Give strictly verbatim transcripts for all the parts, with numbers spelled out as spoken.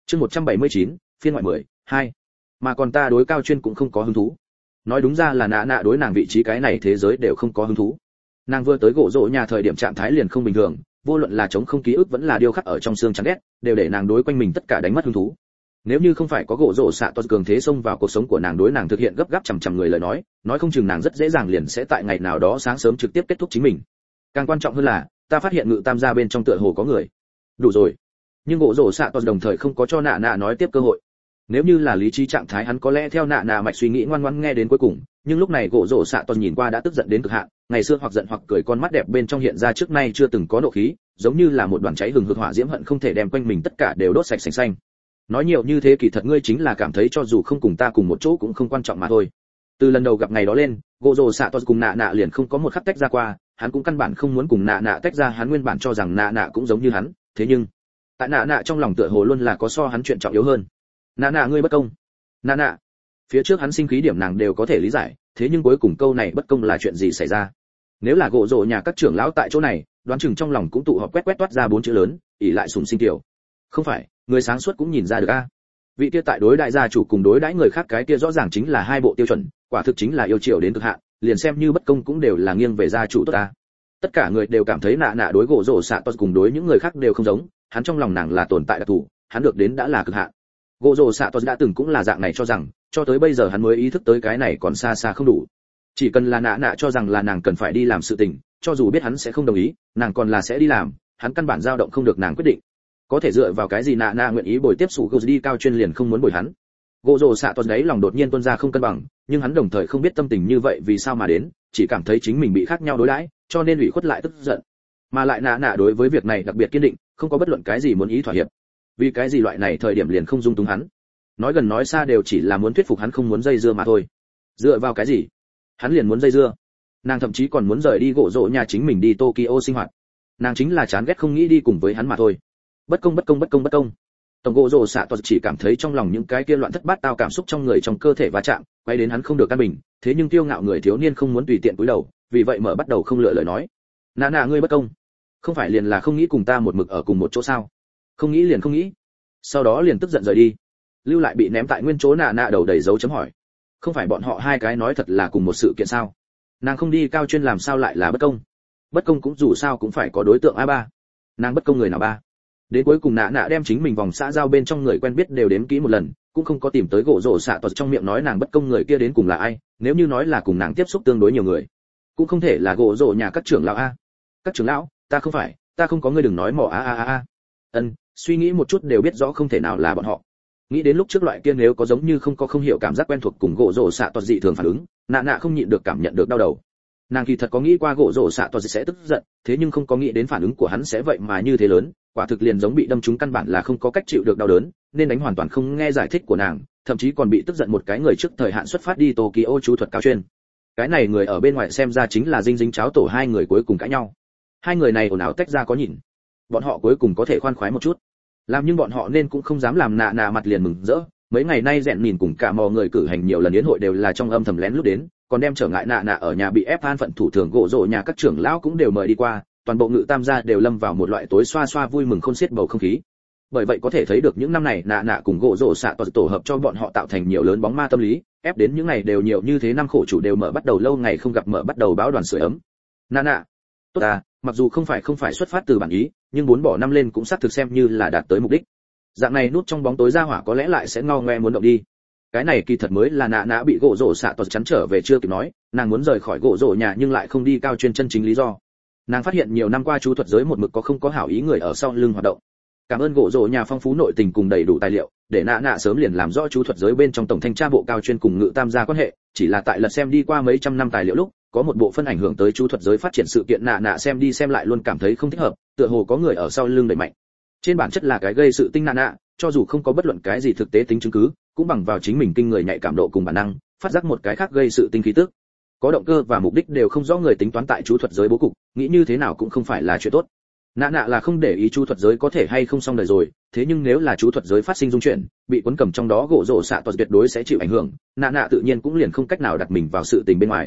Chương một trăm bảy mươi chín, phiên ngoại mười, hai. Mà còn ta đối Cao Chuyên cũng không có hứng thú. Nói đúng ra là nạ nạ đối nàng vị trí cái này thế giới đều không có hứng thú. Nàng vừa tới gỗ rỗ nhà thời điểm trạng thái liền không bình thường, vô luận là chống không ký ức vẫn là điêu khắc ở trong xương chán ghét, đều để nàng đối quanh mình tất cả đánh mất hứng thú. Nếu như không phải có gỗ rỗ xạ to cường thế xông vào cuộc sống của nàng đối nàng thực hiện gấp gáp chằm chằm người lời nói, nói không chừng nàng rất dễ dàng liền sẽ tại ngày nào đó sáng sớm trực tiếp kết thúc chính mình. Càng quan trọng hơn là, ta phát hiện ngự tam gia bên trong tựa hồ có người. Đủ rồi. Nhưng gỗ rỗ xạ to đồng thời không có cho nạ nạ nói tiếp cơ hội. Nếu như là lý trí trạng thái hắn có lẽ theo nạ nạ mạch suy nghĩ ngoan ngoãn nghe đến cuối cùng, nhưng lúc này gỗ rỗ xạ to nhìn qua đã tức giận đến cực hạn, ngày xưa hoặc giận hoặc cười con mắt đẹp bên trong hiện ra trước nay chưa từng có nộ khí, giống như là một đoàn cháy hừng hực hỏa diễm hận không thể đem quanh mình tất cả đều đốt sạch sành xanh. Nói nhiều như thế kỳ thật ngươi chính là cảm thấy cho dù không cùng ta cùng một chỗ cũng không quan trọng mà thôi. Từ lần đầu gặp ngày đó lên, gỗ rồ xạ to cùng nạ nạ liền không có một khắc tách ra qua, hắn cũng căn bản không muốn cùng nạ nạ tách ra, hắn nguyên bản cho rằng nạ nạ cũng giống như hắn, thế nhưng tại nạ nạ trong lòng tựa hồ luôn là có so hắn chuyện trọng yếu hơn. Nạ nạ ngươi bất công. Nạ nạ. Phía trước hắn sinh khí điểm nàng đều có thể lý giải, thế nhưng cuối cùng câu này bất công là chuyện gì xảy ra? Nếu là gỗ rồ nhà các trưởng lão tại chỗ này, đoán chừng trong lòng cũng tụ họp quét quét toát ra bốn chữ lớn, ỷ lại sùng sinh tiểu. Không phải, người sáng suốt cũng nhìn ra được a. Vị kia tại đối đại gia chủ cùng đối đãi người khác cái kia rõ ràng chính là hai bộ tiêu chuẩn, quả thực chính là yêu chiều đến cực hạn, liền xem như bất công cũng đều là nghiêng về gia chủ tốt ta. Tất cả người đều cảm thấy nạ nạ đối gỗ rồ xạ to cùng đối những người khác đều không giống, hắn trong lòng nàng là tồn tại đặc thù, hắn được đến đã là cực hạn. Gỗ rồ xạ to đã từng cũng là dạng này cho rằng, cho tới bây giờ hắn mới ý thức tới cái này còn xa xa không đủ. Chỉ cần là nạ nạ cho rằng là nàng cần phải đi làm sự tình, cho dù biết hắn sẽ không đồng ý, nàng còn là sẽ đi làm, hắn căn bản dao động không được nàng quyết định. Có thể dựa vào cái gì nạ nạ nguyện ý bồi tiếp sủ gỗ đi Cao Chuyên liền không muốn bồi hắn. Gỗ rồ xạ to đấy lòng đột nhiên tuôn ra không cân bằng, nhưng hắn đồng thời không biết tâm tình như vậy vì sao mà đến, chỉ cảm thấy chính mình bị khác nhau đối đãi, cho nên ủy khuất lại tức giận. Mà lại nạ nạ đối với việc này đặc biệt kiên định, không có bất luận cái gì muốn ý thỏa hiệp. Vì cái gì loại này thời điểm liền không dung túng hắn? Nói gần nói xa đều chỉ là muốn thuyết phục hắn không muốn dây dưa mà thôi. Dựa vào cái gì? Hắn liền muốn dây dưa. Nàng thậm chí còn muốn rời đi gỗ rồ nhà chính mình đi Tokyo sinh hoạt. Nàng chính là chán ghét không nghĩ đi cùng với hắn mà thôi. Bất công bất công bất công bất công. Tổng gỗ rồ xạ toàn chỉ cảm thấy trong lòng những cái kia loạn thất bát tao cảm xúc trong người trong cơ thể va chạm, quay đến hắn không được căn bình, thế nhưng tiêu ngạo người thiếu niên không muốn tùy tiện cúi đầu, vì vậy mở bắt đầu không lựa lời nói. Nạ nạ ngươi bất công, không phải liền là không nghĩ cùng ta một mực ở cùng một chỗ sao? Không nghĩ liền không nghĩ. Sau đó liền tức giận rời đi. Lưu lại bị ném tại nguyên chỗ nạ nạ đầu đầy dấu chấm hỏi. Không phải bọn họ hai cái nói thật là cùng một sự kiện sao? Nàng không đi Cao Chuyên làm sao lại là bất công? Bất công cũng dù sao cũng phải có đối tượng a ba. Nàng bất công người nào ba? Đến cuối cùng nạ nạ đem chính mình vòng xã giao bên trong người quen biết đều đếm kỹ một lần, cũng không có tìm tới gỗ rồ xạ toật trong miệng nói nàng bất công người kia đến cùng là ai, nếu như nói là cùng nàng tiếp xúc tương đối nhiều người, cũng không thể là gỗ rồ nhà các trưởng lão a. Các trưởng lão, ta không phải, ta không có, ngươi đừng nói mỏ a a a a. Ân, suy nghĩ một chút đều biết rõ không thể nào là bọn họ. Nghĩ đến lúc trước loại kia nếu có giống như không có không hiểu cảm giác quen thuộc cùng gỗ rồ xạ toật dị thường phản ứng, nạ nạ không nhịn được cảm nhận được đau đầu. Nàng kỳ thật có nghĩ qua gỗ rồ xạ toật sẽ tức giận, thế nhưng không có nghĩ đến phản ứng của hắn sẽ vậy mà như thế lớn, quả thực liền giống bị đâm trúng, căn bản là không có cách chịu được đau đớn, nên đánh hoàn toàn không nghe giải thích của nàng, thậm chí còn bị tức giận một cái người trước thời hạn xuất phát đi Tokyo chú thuật Cao Chuyên. Cái này người ở bên ngoài xem ra chính là dinh dính cháo tổ hai người cuối cùng cãi nhau. Hai người này ồn ào tách ra có nhìn, bọn họ cuối cùng có thể khoan khoái một chút. Làm nhưng bọn họ nên cũng không dám làm nạ nạ mặt liền mừng rỡ, mấy ngày nay rèn nhìn cùng cả mò người cử hành nhiều lần yến hội đều là trong âm thầm lén lút đến, còn đem trở ngại nạ nạ ở nhà bị ép an phận thủ thường gỗ rồ nhà các trưởng lão cũng đều mời đi qua, toàn bộ ngự tam gia đều lâm vào một loại tối xoa xoa vui mừng khôn xiết bầu không khí. Bởi vậy có thể thấy được những năm này nạ nạ cùng gỗ rồ xạ tổ hợp cho bọn họ tạo thành nhiều lớn bóng ma tâm lý, ép đến những ngày đều nhiều như thế năm khổ chủ đều mở bắt đầu lâu ngày không gặp mở bắt đầu báo đoàn sưởi ấm. Nạ nạ, tốt à, mặc dù không phải không phải xuất phát từ bản ý, nhưng bốn bỏ năm lên cũng xác thực xem như là đạt tới mục đích. Dạng này nút trong bóng tối ra hỏa có lẽ lại sẽ ngao ngoe muốn động đi. Cái này kỳ thật mới là nạ nạ bị gỗ rồ xạ toật chắn trở về chưa kịp nói, nàng muốn rời khỏi gỗ rồ nhà nhưng lại không đi Cao Chuyên chân chính lý do. Nàng phát hiện nhiều năm qua chú thuật giới một mực có không có hảo ý người ở sau lưng hoạt động. Cảm ơn gỗ rồ nhà phong phú nội tình cùng đầy đủ tài liệu, để nạ nạ sớm liền làm rõ chú thuật giới bên trong tổng thanh tra bộ Cao Chuyên cùng ngự tam gia quan hệ, chỉ là tại lật xem đi qua mấy trăm năm tài liệu lúc, có một bộ phân ảnh hưởng tới chú thuật giới phát triển sự kiện nạ nạ xem đi xem lại luôn cảm thấy không thích hợp, tựa hồ có người ở sau lưng đẩy mạnh. Trên bản chất là cái gây sự tinh nạ nạ, cho dù không có bất luận cái gì thực tế tính chứng cứ, cũng bằng vào chính mình kinh người nhạy cảm độ cùng bản năng, phát giác một cái khác gây sự tinh khí tức. Có động cơ và mục đích đều không rõ người tính toán tại chú thuật giới bố cục, nghĩ như thế nào cũng không phải là chuyện tốt. Nạ nạ là không để ý chú thuật giới có thể hay không xong đời rồi, thế nhưng nếu là chú thuật giới phát sinh dung chuyển, bị cuốn cầm trong đó gỗ rồ xạ toật tuyệt đối sẽ chịu ảnh hưởng, nạ nạ tự nhiên cũng liền không cách nào đặt mình vào sự tình bên ngoài.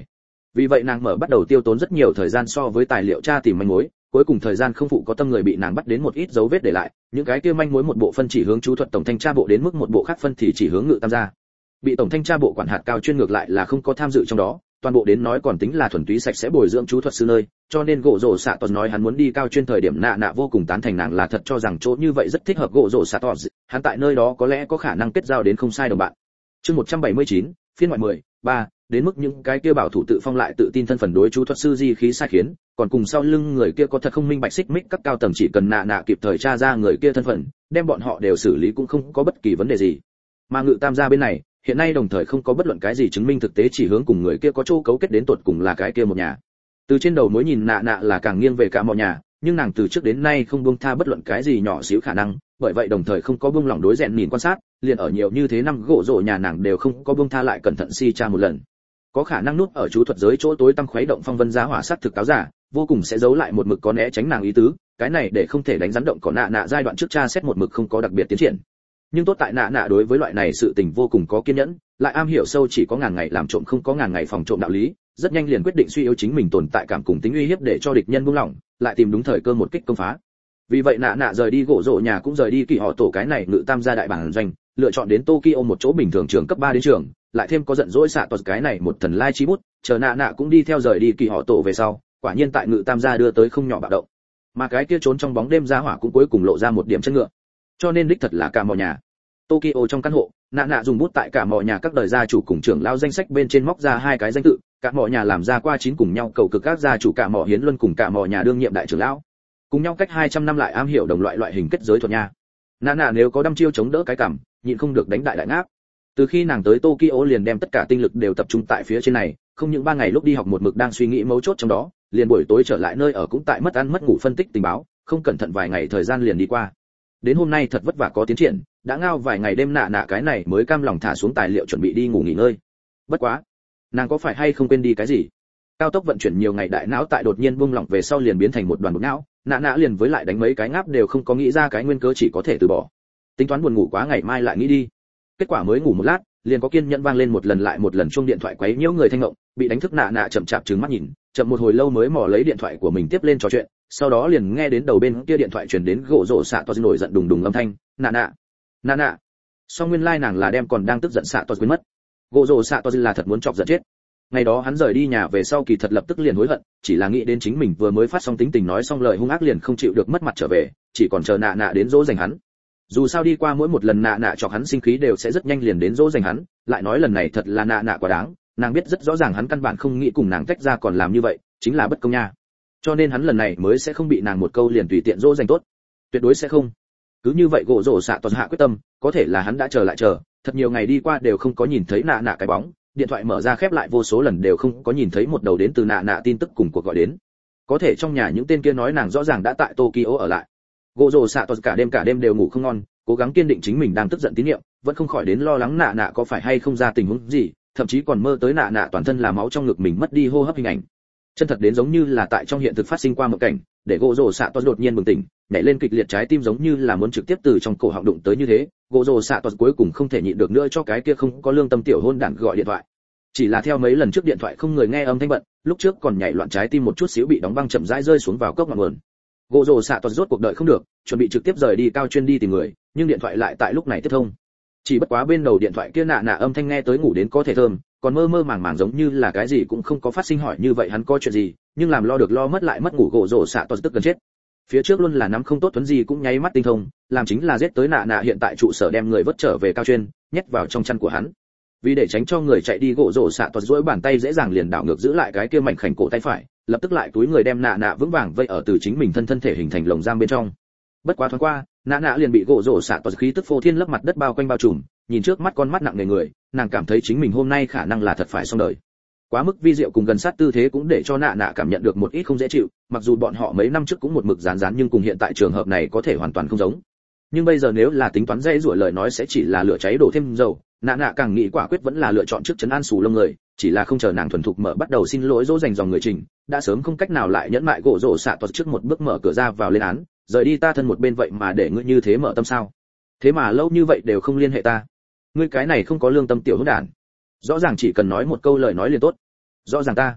Vì vậy nàng mở bắt đầu tiêu tốn rất nhiều thời gian so với tài liệu tra tìm manh mối, cuối cùng thời gian không phụ có tâm người bị nàng bắt đến một ít dấu vết để lại, những cái kia manh mối một bộ phân chỉ hướng chú thuật tổng thanh tra bộ đến mức một bộ khác phân thì chỉ hướng ngự tam gia. Bị tổng thanh tra bộ quản hạt cao chuyên ngược lại là không có tham dự trong đó, toàn bộ đến nói còn tính là thuần túy sạch sẽ bồi dưỡng chú thuật sư nơi, cho nên gỗ rổ xạ toàn nói hắn muốn đi cao chuyên thời điểm nạ nạ vô cùng tán thành nàng là thật cho rằng chỗ như vậy rất thích hợp gỗ rổ xạ toàn, hắn tại nơi đó có lẽ có khả năng kết giao đến không sai đồng bạn. Chương một trăm bảy mươi chín, phiên ngoại mười, ba, đến mức những cái kia bảo thủ tự phong lại tự tin thân phận đối chú thuật sư di khí sai khiến, còn cùng sau lưng người kia có thật không minh bạch xích mích các cao tầng chỉ cần nạ nạ kịp thời tra ra người kia thân phận, đem bọn họ đều xử lý cũng không có bất kỳ vấn đề gì. Mà ngự tam gia bên này, hiện nay đồng thời không có bất luận cái gì chứng minh thực tế chỉ hướng cùng người kia có chỗ cấu kết đến tột cùng là cái kia một nhà. Từ trên đầu mối nhìn nạ nạ là càng nghiêng về cả mọi nhà, nhưng nàng từ trước đến nay không buông tha bất luận cái gì nhỏ xíu khả năng, bởi vậy đồng thời không có buông lỏng đối rèn nhìn quan sát, liền ở nhiều như thế năm gỗ rổ nhà nàng đều không có buông tha lại cẩn thận si tra một lần. Có khả năng núp ở chú thuật giới chỗ tối tăm khuấy động phong vân giá hỏa sát thực cáo giả, vô cùng sẽ giấu lại một mực có né tránh nàng ý tứ, cái này để không thể đánh rắn động có nạ nạ giai đoạn trước tra xét một mực không có đặc biệt tiến triển. Nhưng tốt tại nạ nạ đối với loại này sự tình vô cùng có kiên nhẫn, lại am hiểu sâu chỉ có ngàn ngày làm trộm không có ngàn ngày phòng trộm đạo lý, rất nhanh liền quyết định suy yếu chính mình tồn tại cảm cùng tính uy hiếp để cho địch nhân buông lỏng, lại tìm đúng thời cơ một kích công phá. Vì vậy nạ nạ rời đi gỗ rổ nhà cũng rời đi kỳ họ tổ cái này ngự tam gia đại bản doanh, lựa chọn đến Tokyo một chỗ bình thường trường cấp ba đến trường, lại thêm có giận dỗi xạ toàn cái này một thần lai chi bút, chờ nạ nạ cũng đi theo rời đi kỳ họ tổ về sau, quả nhiên tại ngự tam gia đưa tới không nhỏ bạo động. Mà cái kia trốn trong bóng đêm ra hỏa cũng cuối cùng lộ ra một điểm chân ngựa. Cho nên đích thật là cả mọi nhà. Tokyo trong căn hộ, nạ nạ dùng bút tại cả mọi nhà các đời gia chủ cùng trưởng lao danh sách bên trên móc ra hai cái danh tự, cả mọi nhà làm ra qua chín cùng nhau cầu cực các gia chủ cả mọi hiến luân cùng cả mọi nhà đương nhiệm đại trưởng lão. Cùng nhau cách hai trăm năm lại am hiểu đồng loại loại hình kết giới thuật nha. Nạ nạ nếu có đăm chiêu chống đỡ cái cảm, nhịn không được đánh đại đại ngáp. Từ khi nàng tới Tokyo liền đem tất cả tinh lực đều tập trung tại phía trên này, không những ba ngày lúc đi học một mực đang suy nghĩ mấu chốt trong đó, liền buổi tối trở lại nơi ở cũng tại mất ăn mất ngủ phân tích tình báo, không cẩn thận vài ngày thời gian liền đi qua. Đến hôm nay thật vất vả có tiến triển, đã ngao vài ngày đêm nạ nạ cái này mới cam lòng thả xuống tài liệu chuẩn bị đi ngủ nghỉ ngơi. Bất quá, nàng có phải hay không quên đi cái gì? Cao tốc vận chuyển nhiều ngày đại não tại đột nhiên buông lỏng về sau liền biến thành một đoàn bột não, nạ nạ liền với lại đánh mấy cái ngáp đều không có nghĩ ra cái nguyên cớ chỉ có thể từ bỏ. Tính toán buồn ngủ quá ngày mai lại nghĩ đi. Kết quả mới ngủ một lát, liền có kiên nhẫn vang lên một lần lại một lần chuông điện thoại quấy nhiễu người thanh ngộng, bị đánh thức nạ nạ chậm chạp trừng mắt nhìn, chậm một hồi lâu mới mò lấy điện thoại của mình tiếp lên trò chuyện, sau đó liền nghe đến đầu bên kia điện thoại truyền đến gỗ rổ xạ to nổi giận đùng đùng âm thanh, nạ nạ, nạ nạ. Song nguyên lai like nàng là đem còn đang tức giận xạ to quên mất. Gỗ rổ xạ to là thật muốn chọc giận chết. Ngày đó hắn rời đi nhà về sau kỳ thật lập tức liền hối hận, chỉ là nghĩ đến chính mình vừa mới phát xong tính tình nói xong lời hung ác liền không chịu được mất mặt trở về, chỉ còn chờ nạ nạ đến dỗ dành hắn. Dù sao đi qua mỗi một lần nạ nạ chọc hắn sinh khí đều sẽ rất nhanh liền đến dỗ dành hắn, lại nói lần này thật là nạ nạ quá đáng, nàng biết rất rõ ràng hắn căn bản không nghĩ cùng nàng tách ra còn làm như vậy, chính là bất công nha. Cho nên hắn lần này mới sẽ không bị nàng một câu liền tùy tiện dỗ dành tốt, tuyệt đối sẽ không. Cứ như vậy gỗ rổ xạ toàn hạ quyết tâm, có thể là hắn đã chờ lại chờ, thật nhiều ngày đi qua đều không có nhìn thấy nạ nạ cái bóng, điện thoại mở ra khép lại vô số lần đều không có nhìn thấy một đầu đến từ nạ nạ tin tức cùng cuộc gọi đến. Có thể trong nhà những tên kia nói nàng rõ ràng đã tại Tokyo ở lại. Gỗ rổ xạ toàn cả đêm cả đêm đều ngủ không ngon, cố gắng kiên định chính mình đang tức giận tín nhiệm, vẫn không khỏi đến lo lắng nạ nạ có phải hay không ra tình huống gì, thậm chí còn mơ tới nạ nạ toàn thân là máu trong ngực mình mất đi hô hấp hình ảnh. Chân thật đến giống như là tại trong hiện thực phát sinh qua một cảnh, để gỗ rổ xạ toàn đột nhiên bừng tỉnh, nhảy lên kịch liệt trái tim giống như là muốn trực tiếp từ trong cổ họng đụng tới như thế. Gỗ rổ xạ toàn cuối cùng không thể nhịn được nữa cho cái kia không có lương tâm tiểu hôn đản gọi điện thoại. Chỉ là theo mấy lần trước điện thoại không người nghe âm thanh bận, lúc trước còn nhảy loạn trái tim một chút xíu bị đóng băng chậm rãi rơi xuống vào cốc ngọn nguồn. Gỗ rổ xạ toàn rốt cuộc đợi không được, chuẩn bị trực tiếp rời đi cao chuyên đi tìm người, nhưng điện thoại lại tại lúc này tiếp thông. Chỉ bất quá bên đầu điện thoại kia nạ nạ âm thanh nghe tới ngủ đến có thể thơm, còn mơ mơ màng màng giống như là cái gì cũng không có phát sinh hỏi như vậy hắn có chuyện gì, nhưng làm lo được lo mất lại mất ngủ gỗ rổ xạ toàn tức gần chết. Phía trước luôn là nắm không tốt tuấn gì cũng nháy mắt tinh thông, làm chính là giết tới nạ nạ hiện tại trụ sở đem người vớt trở về cao chuyên, nhét vào trong chăn của hắn. Vì để tránh cho người chạy đi gỗ rổ xạ toàn duỗi bàn tay dễ dàng liền đảo ngược giữ lại cái kia mảnh khảnh cổ tay phải, lập tức lại túi người đem nạ nạ vững vàng vây ở từ chính mình thân thân thể hình thành lồng giam bên trong. Bất quá thoáng qua, nạ nạ liền bị gỗ rổ xạ toàn khí tức phô thiên lấp mặt đất bao quanh bao trùm, nhìn trước mắt con mắt nặng nề người, nàng cảm thấy chính mình hôm nay khả năng là thật phải xong đời. Quá mức vi diệu cùng gần sát tư thế cũng để cho nạ nạ cảm nhận được một ít không dễ chịu, mặc dù bọn họ mấy năm trước cũng một mực rán rán nhưng cùng hiện tại trường hợp này có thể hoàn toàn không giống. Nhưng bây giờ nếu là tính toán dễ rủa lời nói sẽ chỉ là lửa cháy đổ thêm dầu, nạ nạ càng nghĩ quả quyết vẫn là lựa chọn trước trấn an xù lông người, chỉ là không chờ nàng thuần thục mở bắt đầu xin lỗi dỗ dành dòng người trình, đã sớm không cách nào lại nhẫn mại gỗ rổ xạ toát trước một bước mở cửa ra vào lên án, rời đi ta thân một bên vậy mà để ngươi như thế mở tâm sao? Thế mà lâu như vậy đều không liên hệ ta, ngươi cái này không có lương tâm tiểu hỗn đản. Rõ ràng chỉ cần nói một câu lời nói liền tốt, rõ ràng ta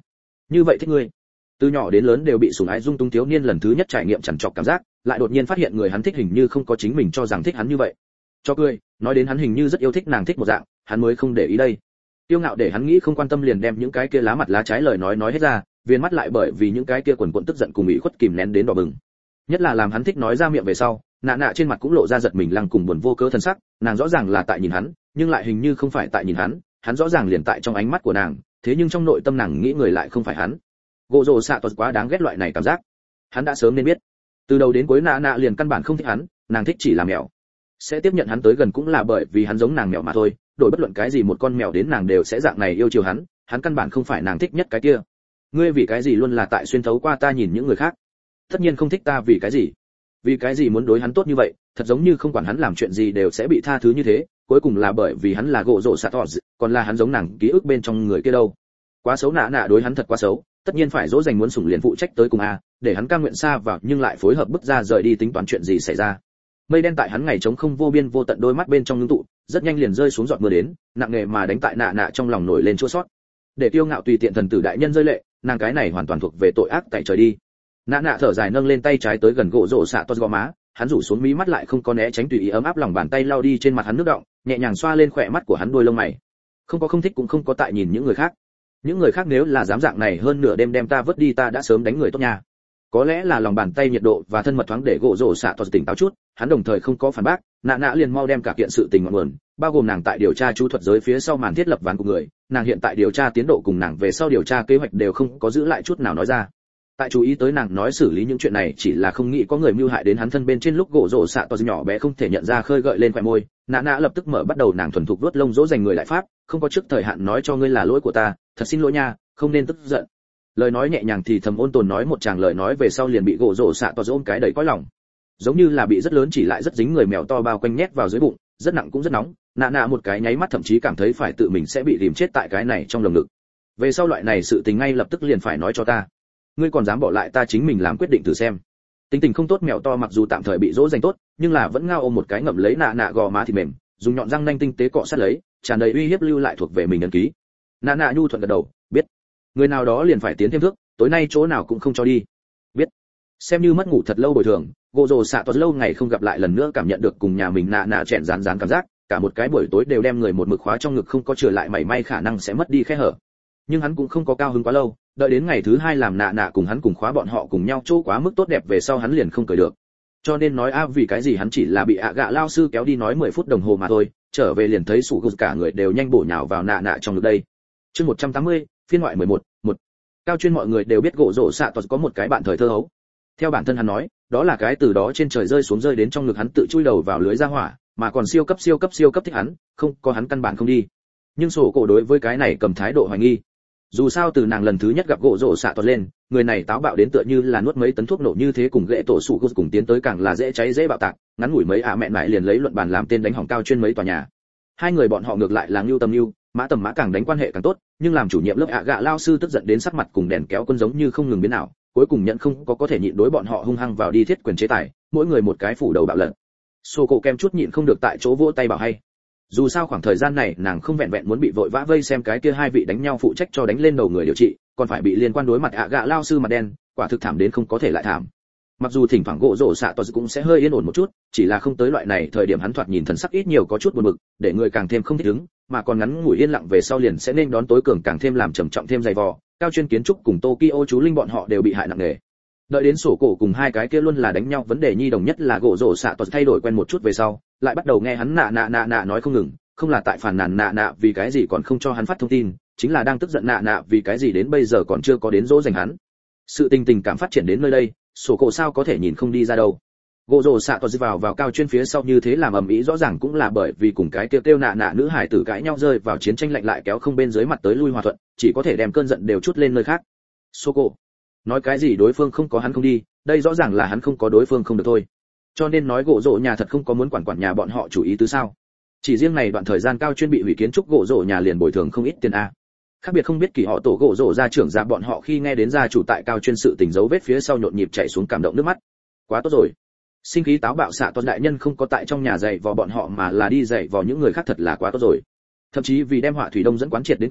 như vậy thích ngươi. Từ nhỏ đến lớn đều bị sủng ái dung tung thiếu niên lần thứ nhất trải nghiệm chằn trọc cảm giác, lại đột nhiên phát hiện người hắn thích hình như không có chính mình cho rằng thích hắn như vậy. Cho cười, nói đến hắn hình như rất yêu thích nàng thích một dạng, hắn mới không để ý đây. Tiêu ngạo để hắn nghĩ không quan tâm liền đem những cái kia lá mặt lá trái lời nói nói hết ra, viên mắt lại bởi vì những cái kia quần quần tức giận cùng ủy khuất kìm nén đến đỏ bừng. Nhất là làm hắn thích nói ra miệng về sau, nạ nạ trên mặt cũng lộ ra giật mình lăng cùng buồn vô cớ thân sắc, nàng rõ ràng là tại nhìn hắn, nhưng lại hình như không phải tại nhìn hắn, hắn rõ ràng liền tại trong ánh mắt của nàng, thế nhưng trong nội tâm nàng nghĩ người lại không phải hắn. Gỗ rồ xạ tuột quá đáng ghét loại này cảm giác. Hắn đã sớm nên biết, từ đầu đến cuối nạ nạ liền căn bản không thích hắn, nàng thích chỉ là mèo. Sẽ tiếp nhận hắn tới gần cũng là bởi vì hắn giống nàng mèo mà thôi, đổi bất luận cái gì một con mèo đến nàng đều sẽ dạng này yêu chiều hắn, hắn căn bản không phải nàng thích nhất cái kia. Ngươi vì cái gì luôn là tại xuyên thấu qua ta nhìn những người khác? Tất nhiên không thích ta vì cái gì? Vì cái gì muốn đối hắn tốt như vậy, thật giống như không quản hắn làm chuyện gì đều sẽ bị tha thứ như thế, cuối cùng là bởi vì hắn là gỗ rồ xạ tuột, còn là hắn giống nàng ký ức bên trong người kia đâu. Quá xấu nạ nạ đối hắn thật quá xấu, tất nhiên phải dỗ dành muốn sủng liền phụ trách tới cùng a, để hắn cam nguyện xa vào nhưng lại phối hợp bức ra rời đi tính toán chuyện gì xảy ra. Mây đen tại hắn ngày trống không vô biên vô tận đôi mắt bên trong ngưng tụ, rất nhanh liền rơi xuống giọt mưa đến, nặng nề mà đánh tại nạ nạ trong lòng nổi lên chua xót. Để Tiêu ngạo tùy tiện thần tử đại nhân rơi lệ, nàng cái này hoàn toàn thuộc về tội ác tại trời đi. Nạ nạ thở dài nâng lên tay trái tới gần gỗ rổ xạ toa gò má, hắn rủ xuống mí mắt lại không có né tránh tùy ý ấm áp lòng bàn tay lau đi trên mặt hắn nước đọng, nhẹ nhàng xoa lên khỏe mắt của hắn đuôi lông mày. Không có không thích cũng không có tại nhìn những người khác. Những người khác nếu là dám dạng này hơn nửa đêm đem ta vứt đi ta đã sớm đánh người tốt nha. Có lẽ là lòng bàn tay nhiệt độ và thân mật thoáng để gỗ rổ xạ toa tỉnh táo chút, hắn đồng thời không có phản bác, nạ nạ liền mau đem cả kiện sự tình ngọn nguồn, bao gồm nàng tại điều tra chú thuật giới phía sau màn thiết lập ván của người, nàng hiện tại điều tra tiến độ cùng nàng về sau điều tra kế hoạch đều không có giữ lại chút nào nói ra. Tại chú ý tới nàng nói xử lý những chuyện này chỉ là không nghĩ có người mưu hại đến hắn thân bên trên lúc gỗ rổ xạ toa nhỏ bé không thể nhận ra khơi gợi lên khóe môi, nạ nạ lập tức mở bắt đầu nàng thuần thục vuốt lông dỗ dành người lại pháp, không có trước thời hạn nói cho ngươi là lỗi của ta, thật xin lỗi nha, không nên tức giận. Lời nói nhẹ nhàng thì thầm ôn tồn nói một tràng lời nói về sau liền bị gỗ rổ xạ toa ôm cái đầy cõi lòng, giống như là bị rất lớn chỉ lại rất dính người mèo to bao quanh nhét vào dưới bụng, rất nặng cũng rất nóng, nạ nạ một cái nháy mắt thậm chí cảm thấy phải tự mình sẽ bị rìm chết tại cái này trong lồng ngực. Về sau loại này sự tình ngay lập tức liền phải nói cho ta, ngươi còn dám bỏ lại ta chính mình làm quyết định thử xem. Tính tình không tốt mèo to mặc dù tạm thời bị dỗ dành tốt, nhưng là vẫn ngao ôm một cái ngậm lấy nạ nạ gò má thịt mềm, dùng nhọn răng nanh tinh tế cọ sát lấy, tràn đầy uy hiếp lưu lại thuộc về mình ấn ký. Nạ nạ nhu thuận gật đầu, biết. Người nào đó liền phải tiến thêm thước, tối nay chỗ nào cũng không cho đi. Biết. Xem như mất ngủ thật lâu bồi thường, gỗ rồ xạ toa lâu ngày không gặp lại lần nữa cảm nhận được cùng nhà mình nạ nạ chèn rán rán cảm giác, cả một cái buổi tối đều đem người một mực khóa trong ngực không có trở lại mảy may khả năng sẽ mất đi khe hở. Nhưng hắn cũng không có cao hứng quá lâu, đợi đến ngày thứ hai làm nạ nạ cùng hắn cùng khóa bọn họ cùng nhau chỗ quá mức tốt đẹp về sau hắn liền không cười được. Cho nên nói a vì cái gì hắn chỉ là bị ạ gạ lao sư kéo đi nói mười phút đồng hồ mà thôi, trở về liền thấy sủ gục cả người đều nhanh bổ nhào vào nạ nạ trong ngực đây. Chương một trăm tám mươi, phiên ngoại mười một, một. Cao chuyên mọi người đều biết gỗ rổ xạ toa có một cái bạn thời thơ hấu. Theo bản thân hắn nói, đó là cái từ đó trên trời rơi xuống rơi đến trong ngực hắn tự chui đầu vào lưới ra hỏa, mà còn siêu cấp siêu cấp siêu cấp thích hắn, không có hắn căn bản không đi. Nhưng sổ cổ đối với cái này cầm thái độ hoài nghi. Dù sao từ nàng lần thứ nhất gặp gỗ rổ xạ toa lên, người này táo bạo đến tựa như là nuốt mấy tấn thuốc nổ như thế, cùng gệ tổ sủ cùng tiến tới càng là dễ cháy dễ bạo tạc, ngắn ngủi mấy ạ mẹ mẹ liền lấy luận bàn làm tên đánh hỏng cao chuyên mấy tòa nhà. Hai người bọn họ ngược lại là Ngưu Tầm Ngưu, Mã Tầm Mã càng đánh quan hệ càng tốt, nhưng làm chủ nhiệm lớp ạ gạ lao sư tức giận đến sắc mặt cùng đèn kéo quân giống như không ngừng biến ảo, cuối cùng nhận không có có thể nhịn đối bọn họ hung hăng vào đi thiết quyền chế tài, mỗi người một cái phủ đầu bạo lật. Sô cổ kem chút nhịn không được tại chỗ vỗ tay bảo hay. Dù sao khoảng thời gian này nàng không vẹn vẹn muốn bị vội vã vây xem cái kia hai vị đánh nhau phụ trách cho đánh lên đầu người điều trị, còn phải bị liên quan đối mặt ạ gạ lao sư mặt đen, quả thực thảm đến không có thể lại thảm. Mặc dù thỉnh thoảng gỗ rổ xạ toa cũng sẽ hơi yên ổn một chút, chỉ là không tới loại này thời điểm hắn thoạt nhìn thần sắc ít nhiều có chút buồn bực, để người càng thêm không thích ứng, mà còn ngắn ngủi yên lặng về sau liền sẽ nên đón tối cường càng thêm làm trầm trọng thêm dày vò. Cao chuyên kiến trúc cùng Tokyo chú linh bọn họ đều bị hại nặng nề. Đợi đến sổ cổ cùng hai cái kia luôn là đánh nhau vấn đề nhi đồng nhất là gỗ rổ xạ toa thay đổi quen một chút về sau, lại bắt đầu nghe hắn nạ nạ nạ nạ nói không ngừng, không là tại phàn nàn nạ nạ vì cái gì còn không cho hắn phát thông tin, chính là đang tức giận nạ nạ vì cái gì đến bây giờ còn chưa có đến dỗ dành hắn. Sự tình tình cảm phát triển đến nơi đây, sổ cổ sao có thể nhìn không đi ra đâu. Gỗ rồ xạ toa vào vào cao chuyên phía sau như thế làm ầm ĩ rõ ràng cũng là bởi vì cùng cái kêu kêu nạ nạ nữ hải tử cãi nhau rơi vào chiến tranh lạnh lại kéo không bên dưới mặt tới lui hòa thuận, chỉ có thể đem cơn giận đều chút lên nơi khác. Sổ cổ nói cái gì đối phương không có hắn không đi, đây rõ ràng là hắn không có đối phương không được thôi. Cho nên nói gỗ rồ nhà thật không có muốn quản quản nhà bọn họ chủ ý tứ sao? Chỉ riêng này đoạn thời gian cao chuyên bị hủy kiến trúc gỗ rồ nhà liền bồi thường không ít tiền a. Khác biệt không biết kỳ họ tổ gỗ rồ gia trưởng gia bọn họ khi nghe đến gia chủ tại cao chuyên sự tình dấu vết phía sau nhộn nhịp chạy xuống cảm động nước mắt. Quá tốt rồi. Sinh khí táo bạo xạ toàn đại nhân không có tại trong nhà dạy vò bọn họ mà là đi dạy vò những người khác, thật là quá tốt rồi. Thậm chí vì đem họa thủy đông dẫn quán triệt đến cùng,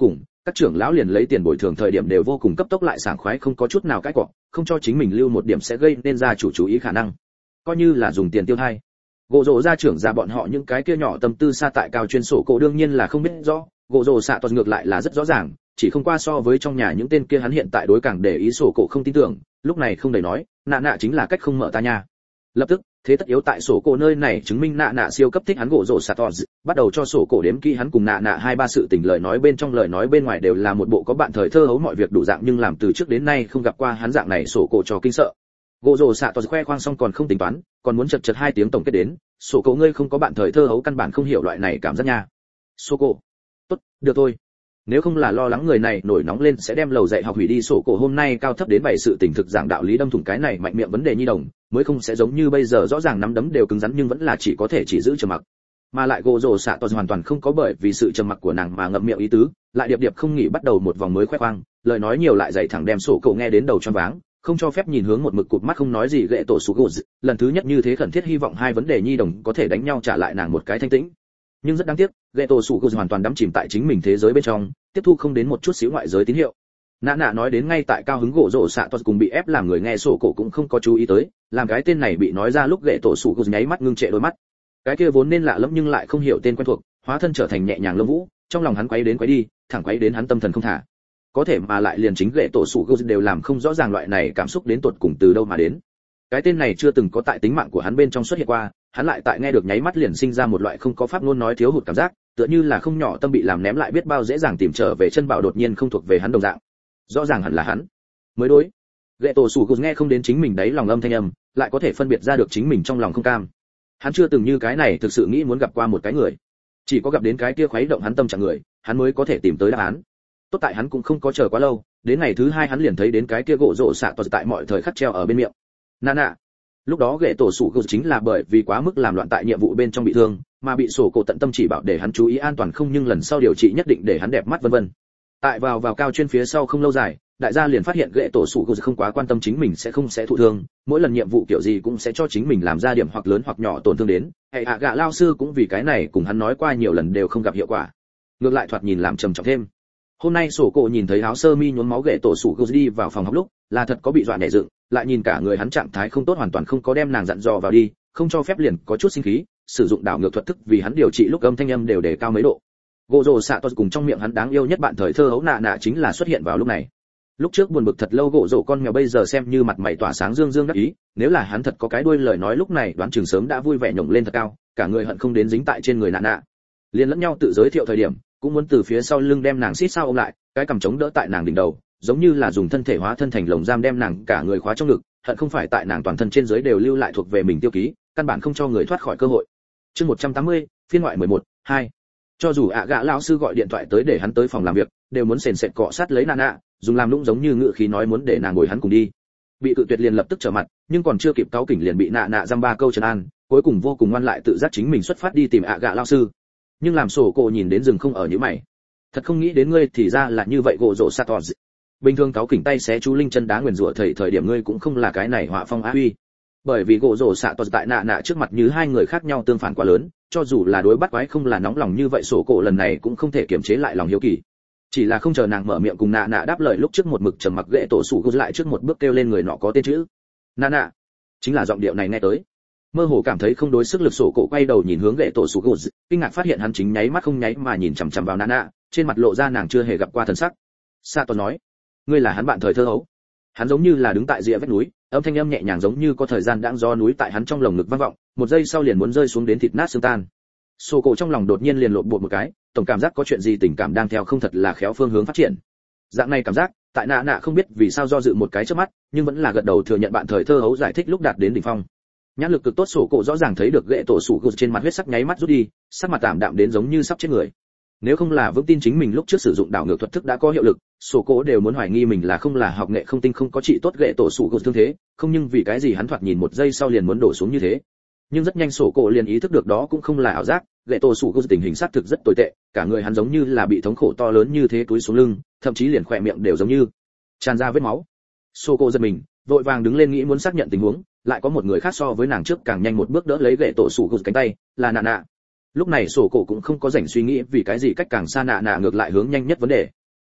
các trưởng lão liền lấy tiền bồi thường thời điểm đều vô cùng cấp tốc lại sảng khoái, không có chút nào cãi cọ, không cho chính mình lưu một điểm sẽ gây nên gia chủ chú ý khả năng, coi như là dùng tiền tiêu thay. Gỗ rồ gia trưởng ra bọn họ những cái kia nhỏ tâm tư xa tại cao chuyên sổ cổ đương nhiên là không biết rõ, gỗ rồ xạ toàn ngược lại là rất rõ ràng, chỉ không qua so với trong nhà những tên kia hắn hiện tại đối càng để ý sổ cổ không tin tưởng, lúc này không đầy nói, nạ nạ chính là cách không mở ta nha. Lập tức, thế tất yếu tại sổ cổ nơi này chứng minh nạ nạ siêu cấp thích hắn gỗ rồ xạ toàn, bắt đầu cho sổ cổ đếm kỹ hắn cùng nạ nạ hai ba sự tình lời nói bên trong lời nói bên ngoài đều là một bộ có bạn thời thơ hấu mọi việc đủ dạng nhưng làm từ trước đến nay không gặp qua hắn dạng này sổ cổ cho kinh sợ. Gỗ rồ xạ toàn khoe khoang xong còn không tính toán, còn muốn chật chật hai tiếng tổng kết đến, sổ cổ ngươi không có bạn thời thơ hấu căn bản không hiểu loại này cảm giác nha. Sổ cổ, tốt, được thôi. Nếu không là lo lắng người này nổi nóng lên sẽ đem lầu dạy học hủy đi, sổ cổ hôm nay cao thấp đến bảy sự tình thực giảng đạo lý đâm thủng cái này mạnh miệng vấn đề nhi đồng, mới không sẽ giống như bây giờ rõ ràng nắm đấm đều cứng rắn nhưng vẫn là chỉ có thể chỉ giữ trầm mặc. Mà lại gỗ rồ xạ toàn hoàn toàn không có bởi vì sự trầm mặc của nàng mà ngậm miệng ý tứ, lại điệp điệp không nghỉ bắt đầu một vòng mới khoe khoang, lời nói nhiều lại dạy thẳng đem sổ cổ nghe đến đầu choáng váng, không cho phép nhìn hướng một mực cụp mắt không nói gì gệ tổ sủ gỗ. Lần thứ nhất như thế khẩn thiết hy vọng hai vấn đề nhi đồng có thể đánh nhau trả lại nàng một cái thanh tĩnh. Nhưng rất đáng tiếc, gệ tổ sủ gỗ hoàn toàn đắm chìm tại chính mình thế giới bên trong, tiếp thu không đến một chút xíu ngoại giới tín hiệu. Nã nã nói đến ngay tại cao hứng gỗ rồ xạ toàn cùng bị ép làm người nghe sổ cổ cũng không có chú ý tới, làm cái tên này bị nói ra lúc gệ tổ sủ gỗ nháy mắt ngưng trệ đôi mắt. Cái kia vốn nên lạ lẫm nhưng lại không hiểu tên quen thuộc, hóa thân trở thành nhẹ nhàng lông vũ, trong lòng hắn quấy đến quấy đi, thẳng quấy đến hắn tâm thần không thả. Có thể mà lại liền chính gệ tổ sủ gỗ đều làm không rõ ràng loại này cảm xúc đến tột cùng từ đâu mà đến. Cái tên này chưa từng có tại tính mạng của hắn bên trong xuất hiện qua, hắn lại tại nghe được nháy mắt liền sinh ra một loại không có pháp ngôn nói thiếu hụt cảm giác, tựa như là không nhỏ tâm bị làm ném lại biết bao dễ dàng tìm trở về chân bảo đột nhiên không thuộc về hắn đồng dạng. Rõ ràng hẳn là hắn mới đối. Gệ tổ sủ gỗ nghe không đến chính mình đấy lòng âm thanh âm, lại có thể phân biệt ra được chính mình trong lòng không cam. Hắn chưa từng như cái này thực sự nghĩ muốn gặp qua một cái người, chỉ có gặp đến cái kia khuấy động hắn tâm trạng người, hắn mới có thể tìm tới đáp án. Tốt tại hắn cũng không có chờ quá lâu, đến ngày thứ hai hắn liền thấy đến cái kia gỗ rồ xạ toàn tại mọi thời khắc treo ở bên miệng. Nana. Lúc đó gệ tổ sủ gỗ chính là bởi vì quá mức làm loạn tại nhiệm vụ bên trong bị thương, mà bị sổ cổ tận tâm chỉ bảo để hắn chú ý an toàn không nhưng lần sau điều trị nhất định để hắn đẹp mắt vân vân. Tại vào vào cao chuyên phía sau không lâu dài, đại gia liền phát hiện gệ tổ sủ gỗ không quá quan tâm chính mình sẽ không sẽ thụ thương, mỗi lần nhiệm vụ kiểu gì cũng sẽ cho chính mình làm ra điểm hoặc lớn hoặc nhỏ tổn thương đến. Hệ hạ gạ lao sư cũng vì cái này cùng hắn nói qua nhiều lần đều không gặp hiệu quả, ngược lại thoạt nhìn làm trầm trọng thêm. Hôm nay sổ cổ nhìn thấy áo sơ mi nhuốm máu gệ tổ sủ gỗ đi vào phòng học lúc, là thật có bị dọa nhẹ dựng, lại nhìn cả người hắn trạng thái không tốt hoàn toàn không có đem nàng dặn dò vào đi, không cho phép liền có chút sinh khí, sử dụng đảo ngược thuật thức vì hắn điều trị lúc âm thanh âm đều đề cao mấy độ. Gỗ rồ xạ toàn cùng trong miệng hắn đáng yêu nhất bạn thời thơ hấu nạ nạ chính là xuất hiện vào lúc này. Lúc trước buồn bực thật lâu gỗ rồ con mèo bây giờ xem như mặt mày tỏa sáng dương dương đắc ý, nếu là hắn thật có cái đuôi lời nói lúc này đoán chừng sớm đã vui vẻ nhổng lên thật cao, cả người hận không đến dính tại trên người nạ nạ. Liên lẫn nhau tự giới thiệu thời điểm, cũng muốn từ phía sau lưng đem nàng xít sao ôm lại, cái cằm chống đỡ tại nàng đỉnh đầu, giống như là dùng thân thể hóa thân thành lồng giam đem nàng cả người khóa trong ngực, hận không phải tại nàng toàn thân trên dưới đều lưu lại thuộc về mình tiêu ký, căn bản không cho người thoát khỏi cơ hội. Chương một trăm tám mươi, phiên ngoại mười một, hai. Cho dù ạ gã lão sư gọi điện thoại tới để hắn tới phòng làm việc, đều muốn sền sệt cọ sát lấy Nana, dùng làm nũng giống như ngựa khí nói muốn để nàng ngồi hắn cùng đi. Bị cự tuyệt liền lập tức trở mặt, nhưng còn chưa kịp cáu kỉnh liền bị nạ nạ dăm ba câu trấn an, cuối cùng vô cùng ngoan lại tự giác chính mình xuất phát đi tìm ạ gã lão sư. Nhưng làm sổ cổ nhìn đến rừng không ở như mày. Thật không nghĩ đến ngươi thì ra là như vậy gỗ rồ sát tọt. Bình thường cáu kỉnh tay xé chú linh chân đá nguyền rủa thầy thời điểm ngươi cũng không là cái này họa phong á uy. Bởi vì gỗ rồ xạ tọt tại nạ nạ trước mặt như hai người khác nhau tương phản quá lớn, cho dù là đối bắt quái không là nóng lòng như vậy sổ cổ lần này cũng không thể kiềm chế lại lòng hiếu kỳ. Chỉ là không chờ nàng mở miệng cùng nạ nạ đáp lời lúc trước một mực trầm mặc gệ tổ sủ gút lại trước một bước kêu lên người nọ có tên chữ. Nạ nạ, chính là giọng điệu này nghe tới. Mơ hồ cảm thấy không đối sức lực sổ cổ quay đầu nhìn hướng gệ tổ sủ gút, kinh ngạc phát hiện hắn chính nháy mắt không nháy mà nhìn chằm chằm vào nạ nạ, trên mặt lộ ra nàng chưa hề gặp qua thần sắc. Sa tọt nói, ngươi là hắn bạn thời thơ hấu. Hắn giống như là đứng tại rìa vách núi, âm thanh âm nhẹ nhàng giống như có thời gian đang do núi tại hắn trong lồng ngực vang vọng, một giây sau liền muốn rơi xuống đến thịt nát xương tan. Sổ cổ trong lòng đột nhiên liền lộn bột một cái, tổng cảm giác có chuyện gì tình cảm đang theo không thật là khéo phương hướng phát triển. Dạng này cảm giác, tại nạ nạ không biết vì sao do dự một cái trước mắt, nhưng vẫn là gật đầu thừa nhận bạn thời thơ hấu giải thích lúc đạt đến đỉnh phong. Nhãn lực cực tốt sổ cổ rõ ràng thấy được gệ tổ sủ gút trên mặt huyết sắc nháy mắt rút đi, sắc mặt tạm đạm đến giống như sắp chết người. Nếu không là vững tin chính mình lúc trước sử dụng đảo ngược thuật thức đã có hiệu lực, sổ cổ đều muốn hoài nghi mình là không là học nghệ không tinh không có trị tốt gệ tổ sủ gút thương thế, không nhưng vì cái gì hắn thoạt nhìn một giây sau liền muốn đổ xuống như thế. Nhưng rất nhanh sổ cổ liền ý thức được đó cũng không là ảo giác, gệ tổ sủ gút tình hình xác thực rất tồi tệ, cả người hắn giống như là bị thống khổ to lớn như thế túi xuống lưng, thậm chí liền khỏe miệng đều giống như tràn ra vết máu. Sổ cổ giật mình, vội vàng đứng lên nghĩ muốn xác nhận tình huống, lại có một người khác so với nàng trước càng nhanh một bước đỡ lấy gệ tổ sủ gút cánh tay, là nạ nạ. Lúc này sổ cổ cũng không có rảnh suy nghĩ vì cái gì cách càng xa nạ nạ ngược lại hướng nhanh nhất vấn đề.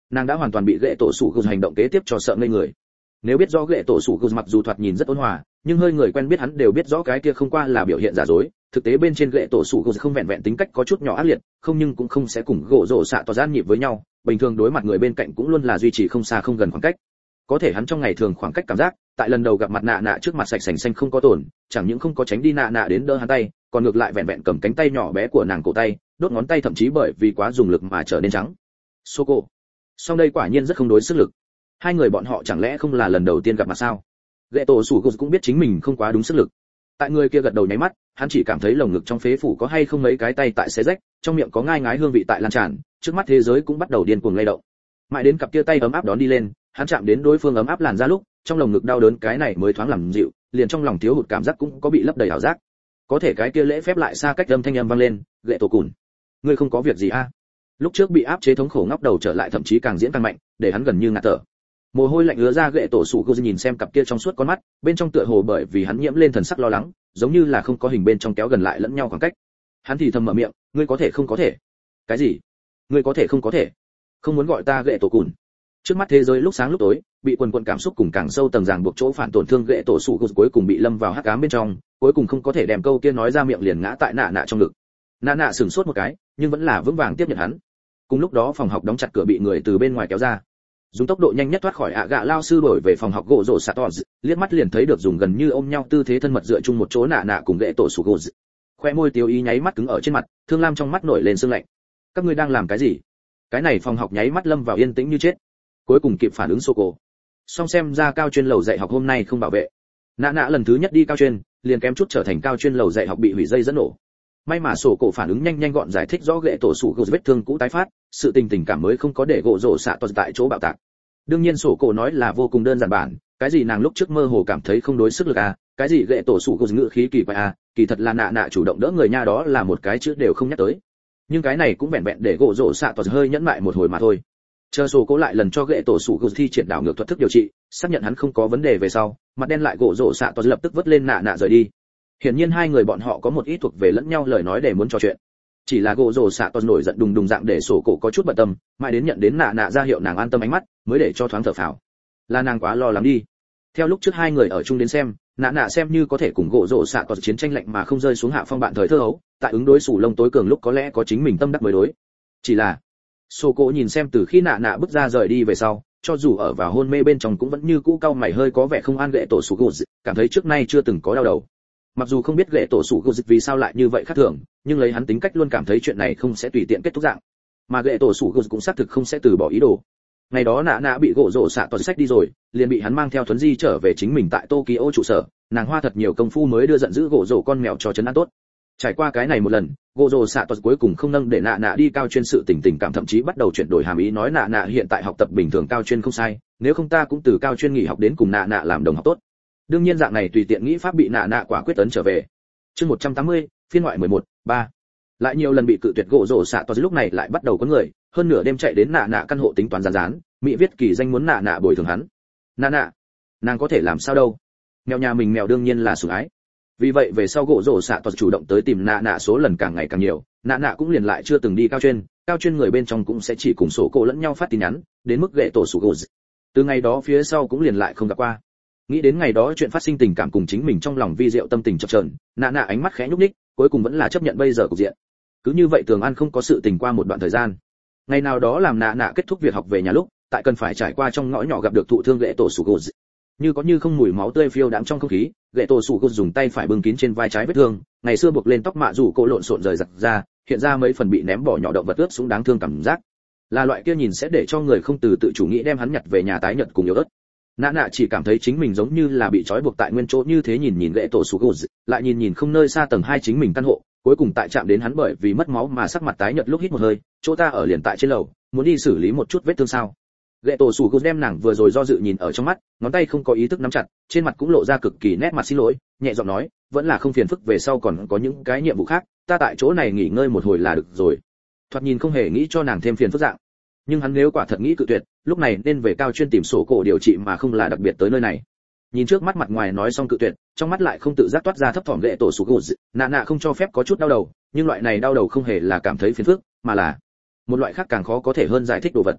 nàng đã hoàn toàn bị gệ tổ sủ gù hành động kế tiếp cho sợ ngây người. Nếu biết rõ gệ tổ sủ gù mặc dù thoạt nhìn rất ôn hòa, nhưng hơi người quen biết hắn đều biết rõ cái kia không qua là biểu hiện giả dối. Thực tế bên trên gệ tổ sủ gù không vẹn vẹn tính cách có chút nhỏ ác liệt, không nhưng cũng không sẽ cùng gỗ rổ xạ tỏ gian nhịp với nhau, bình thường đối mặt người bên cạnh cũng luôn là duy trì không xa không gần khoảng cách. Có thể hắn trong ngày thường khoảng cách cảm giác, tại lần đầu gặp mặt nạ nạ trước mặt sạch sành xanh không có tổn, chẳng những không có tránh đi nạ nạ đến đỡ hắn tay, còn ngược lại vẹn vẹn cầm cánh tay nhỏ bé của nàng cổ tay, đốt ngón tay thậm chí bởi vì quá dùng lực mà trở nên trắng. Soko. Song đây quả nhiên rất không đối sức lực. Hai người bọn họ chẳng lẽ không là lần đầu tiên gặp mặt sao? Gệ tổ sủ cũng biết chính mình không quá đúng sức lực. Tại người kia gật đầu nháy mắt, hắn chỉ cảm thấy lồng ngực trong phế phủ có hay không mấy cái tay tại xé rách, trong miệng có ngai ngái hương vị tại lan tràn, trước mắt thế giới cũng bắt đầu điên cuồng lay động. Mãi đến cặp kia tay ấm áp đón đi lên, hắn chạm đến đối phương ấm áp làn ra lúc, trong lồng ngực đau đớn cái này mới thoáng làm dịu, liền trong lòng thiếu hụt cảm giác cũng có bị lấp đầy ảo giác. Có thể cái kia lễ phép lại xa cách âm thanh âm vang lên, "Gệ tổ cùn, ngươi không có việc gì a?" À? Lúc trước bị áp chế thống khổ ngóc đầu trở lại thậm chí càng diễn càng mạnh, để hắn gần như ngạt thở. Mồ hôi lạnh ứa ra, gệ tổ sủ cô nhìn xem cặp kia trong suốt con mắt, bên trong tựa hồ bởi vì hắn nhiễm lên thần sắc lo lắng, giống như là không có hình bên trong kéo gần lại lẫn nhau khoảng cách. Hắn thì thầm mở miệng, "Ngươi có thể không có thể?" "Cái gì? Ngươi có thể không có thể? Không muốn gọi ta gệ tổ cùn?" Trước mắt thế giới lúc sáng lúc tối, bị quần quần cảm xúc cùng càng sâu tầng ràng buộc chỗ phản tổn thương gệ tổ sủ cô cuối cùng bị lâm vào hắc ám bên trong, cuối cùng không có thể đem câu kia nói ra miệng liền ngã tại nạ nạ trong ngực. Nạ nạ sửng sốt một cái, nhưng vẫn là vững vàng tiếp nhận hắn. Cùng lúc đó phòng học đóng chặt cửa bị người từ bên ngoài kéo ra. Dùng tốc độ nhanh nhất thoát khỏi ạ gạ lao sư đổi về phòng học gỗ rổ sạt tọt, liếc mắt liền thấy được dùng gần như ôm nhau tư thế thân mật dựa chung một chỗ nạ nạ cùng gệ tổ sủ gỗ. Khoe môi tiêu ý nháy mắt cứng ở trên mặt, thương lam trong mắt nổi lên sương lạnh. Các ngươi đang làm cái gì? Cái này phòng học nháy mắt lâm vào yên tĩnh như chết. Cuối cùng kịp phản ứng sô cổ. Song xem ra cao chuyên lầu dạy học hôm nay không bảo vệ. Nạ nạ lần thứ nhất đi cao chuyên, liền kém chút trở thành cao chuyên lầu dạy học bị hủy dây dẫn nổ. May mà sổ cổ phản ứng nhanh nhanh gọn giải thích rõ gệ tổ sủ gỗ vết thương cũ tái phát, sự tình tình cảm mới không có để gỗ rổ xạ toàn tại chỗ bạo tạc. Đương nhiên sổ cổ nói là vô cùng đơn giản bản, cái gì nàng lúc trước mơ hồ cảm thấy không đối sức lực à, cái gì gệ tổ sủ gỗ ngữ khí kỳ quái à, kỳ thật là nạ nạ chủ động đỡ người nha, đó là một cái chữ đều không nhắc tới. Nhưng cái này cũng vẹn vẹn để gỗ rổ xạ toàn hơi nhẫn mại một hồi mà thôi. Chờ sổ cổ lại lần cho gệ tổ sủ gỗ thi triển đảo ngược thuật thức điều trị, xác nhận hắn không có vấn đề về sau, mặt đen lại gỗ rổ xạ toàn lập tức vứt lên nạ nạ rời đi. Hiển nhiên hai người bọn họ có một ít thuộc về lẫn nhau lời nói để muốn trò chuyện. Chỉ là gỗ rồ xạ toàn nổi giận đùng đùng dạng để sổ cổ có chút bận tâm, mãi đến nhận đến nạ nạ ra hiệu nàng an tâm ánh mắt, mới để cho thoáng thở phào. Là nàng quá lo lắng đi. Theo lúc trước hai người ở chung đến xem, nạ nạ xem như có thể cùng gỗ rồ xạ toàn chiến tranh lạnh mà không rơi xuống hạ phong bạn thời thơ hấu, tại ứng đối sủ lông tối cường lúc có lẽ có chính mình tâm đắc mới đối. Chỉ là sổ cổ nhìn xem từ khi nạ nạ bước ra rời đi về sau, cho dù ở vào hôn mê bên trong cũng vẫn như cũ cau mày hơi có vẻ không an gệ tổ sủ gỗ, cảm thấy trước nay chưa từng có đau đầu. Mặc dù không biết gệ tổ sủ gỗ vì sao lại như vậy khác thường, nhưng lấy hắn tính cách luôn cảm thấy chuyện này không sẽ tùy tiện kết thúc dạng, mà gệ tổ sủ gỗ cũng xác thực không sẽ từ bỏ ý đồ. Ngày đó nạ nạ bị gỗ rổ xạ toàn sách đi rồi, liền bị hắn mang theo thuấn di trở về chính mình tại Tokyo trụ sở, nàng hoa thật nhiều công phu mới đưa giận dữ gỗ rổ con mèo cho trấn an tốt. Trải qua cái này một lần, gỗ rổ xạ toàn cuối cùng không nâng để nạ nạ đi cao chuyên sự tình tình cảm, thậm chí bắt đầu chuyển đổi hàm ý nói nạ nạ hiện tại học tập bình thường cao chuyên không sai, nếu không ta cũng từ cao chuyên nghỉ học đến cùng nạ nạ làm đồng học tốt. Đương nhiên dạng này tùy tiện nghĩ pháp bị nạ nạ quả quyết ấn trở về. Chương một trăm tám mươi, phiên ngoại mười một, ba. Lại nhiều lần bị cự tuyệt gỗ rổ xạ toàn lúc này lại bắt đầu có người, hơn nửa đêm chạy đến nạ nạ căn hộ tính toán rán rán, mỹ viết kỳ danh muốn nạ nạ bồi thường hắn. Nạ nạ, nàng có thể làm sao đâu? Mèo nhà mình mèo đương nhiên là sủng ái. Vì vậy về sau gỗ rổ xạ toàn chủ động tới tìm nạ nạ số lần càng ngày càng nhiều, nạ nạ cũng liền lại chưa từng đi cao chuyên, cao chuyên người bên trong cũng sẽ chỉ cùng sổ cổ lẫn nhau phát tin nhắn, đến mức gệ tổ sủ gỗ. Từ ngày đó phía sau cũng liền lại không gặp qua. Nghĩ đến ngày đó chuyện phát sinh tình cảm cùng chính mình trong lòng vi diệu tâm tình chập chờn, nạ nạ ánh mắt khẽ nhúc nhích, cuối cùng vẫn là chấp nhận bây giờ cục diện. Cứ như vậy Tường An không có sự tình qua một đoạn thời gian. Ngày nào đó làm nạ nạ kết thúc việc học về nhà lúc, tại cần phải trải qua trong ngõ nhỏ gặp được thụ thương gệ tổ sủ gỗ. Như có như không mùi máu tươi phiêu đãng trong không khí, gệ tổ sủ gỗ dùng tay phải bưng kín trên vai trái vết thương, ngày xưa buộc lên tóc mạ rủ cổ lộn xộn rời rạc ra, hiện ra mấy phần bị ném bỏ nhỏ động vật ướt sũng đáng thương cảm giác. Là loại kia nhìn sẽ để cho người không từ tự chủ nghĩ đem hắn nhặt về nhà tái nhật cùng yếu ớt. Nạ nạ chỉ cảm thấy chính mình giống như là bị trói buộc tại nguyên chỗ như thế, nhìn nhìn gệ tổ sủ gỗ, lại nhìn nhìn không nơi xa tầng hai chính mình căn hộ, cuối cùng tại chạm đến hắn bởi vì mất máu mà sắc mặt tái nhợt lúc hít một hơi, chỗ ta ở liền tại trên lầu, muốn đi xử lý một chút vết thương sao? Gệ tổ sủ gỗ đem nàng vừa rồi do dự nhìn ở trong mắt, ngón tay không có ý thức nắm chặt, trên mặt cũng lộ ra cực kỳ nét mặt xin lỗi, nhẹ giọng nói, vẫn là không phiền phức, về sau còn có những cái nhiệm vụ khác, ta tại chỗ này nghỉ ngơi một hồi là được rồi. Thoạt nhìn không hề nghĩ cho nàng thêm phiền phức dạng, nhưng hắn nếu quả thật nghĩ cự tuyệt, lúc này nên về cao chuyên tìm sổ cổ điều trị mà không là đặc biệt tới nơi này. Nhìn trước mắt mặt ngoài nói xong cự tuyệt, trong mắt lại không tự giác toát ra thấp thỏm gệ tổ sủ gỗ, nạ nạ không cho phép có chút đau đầu, nhưng loại này đau đầu không hề là cảm thấy phiền phức, mà là một loại khác càng khó có thể hơn giải thích đồ vật.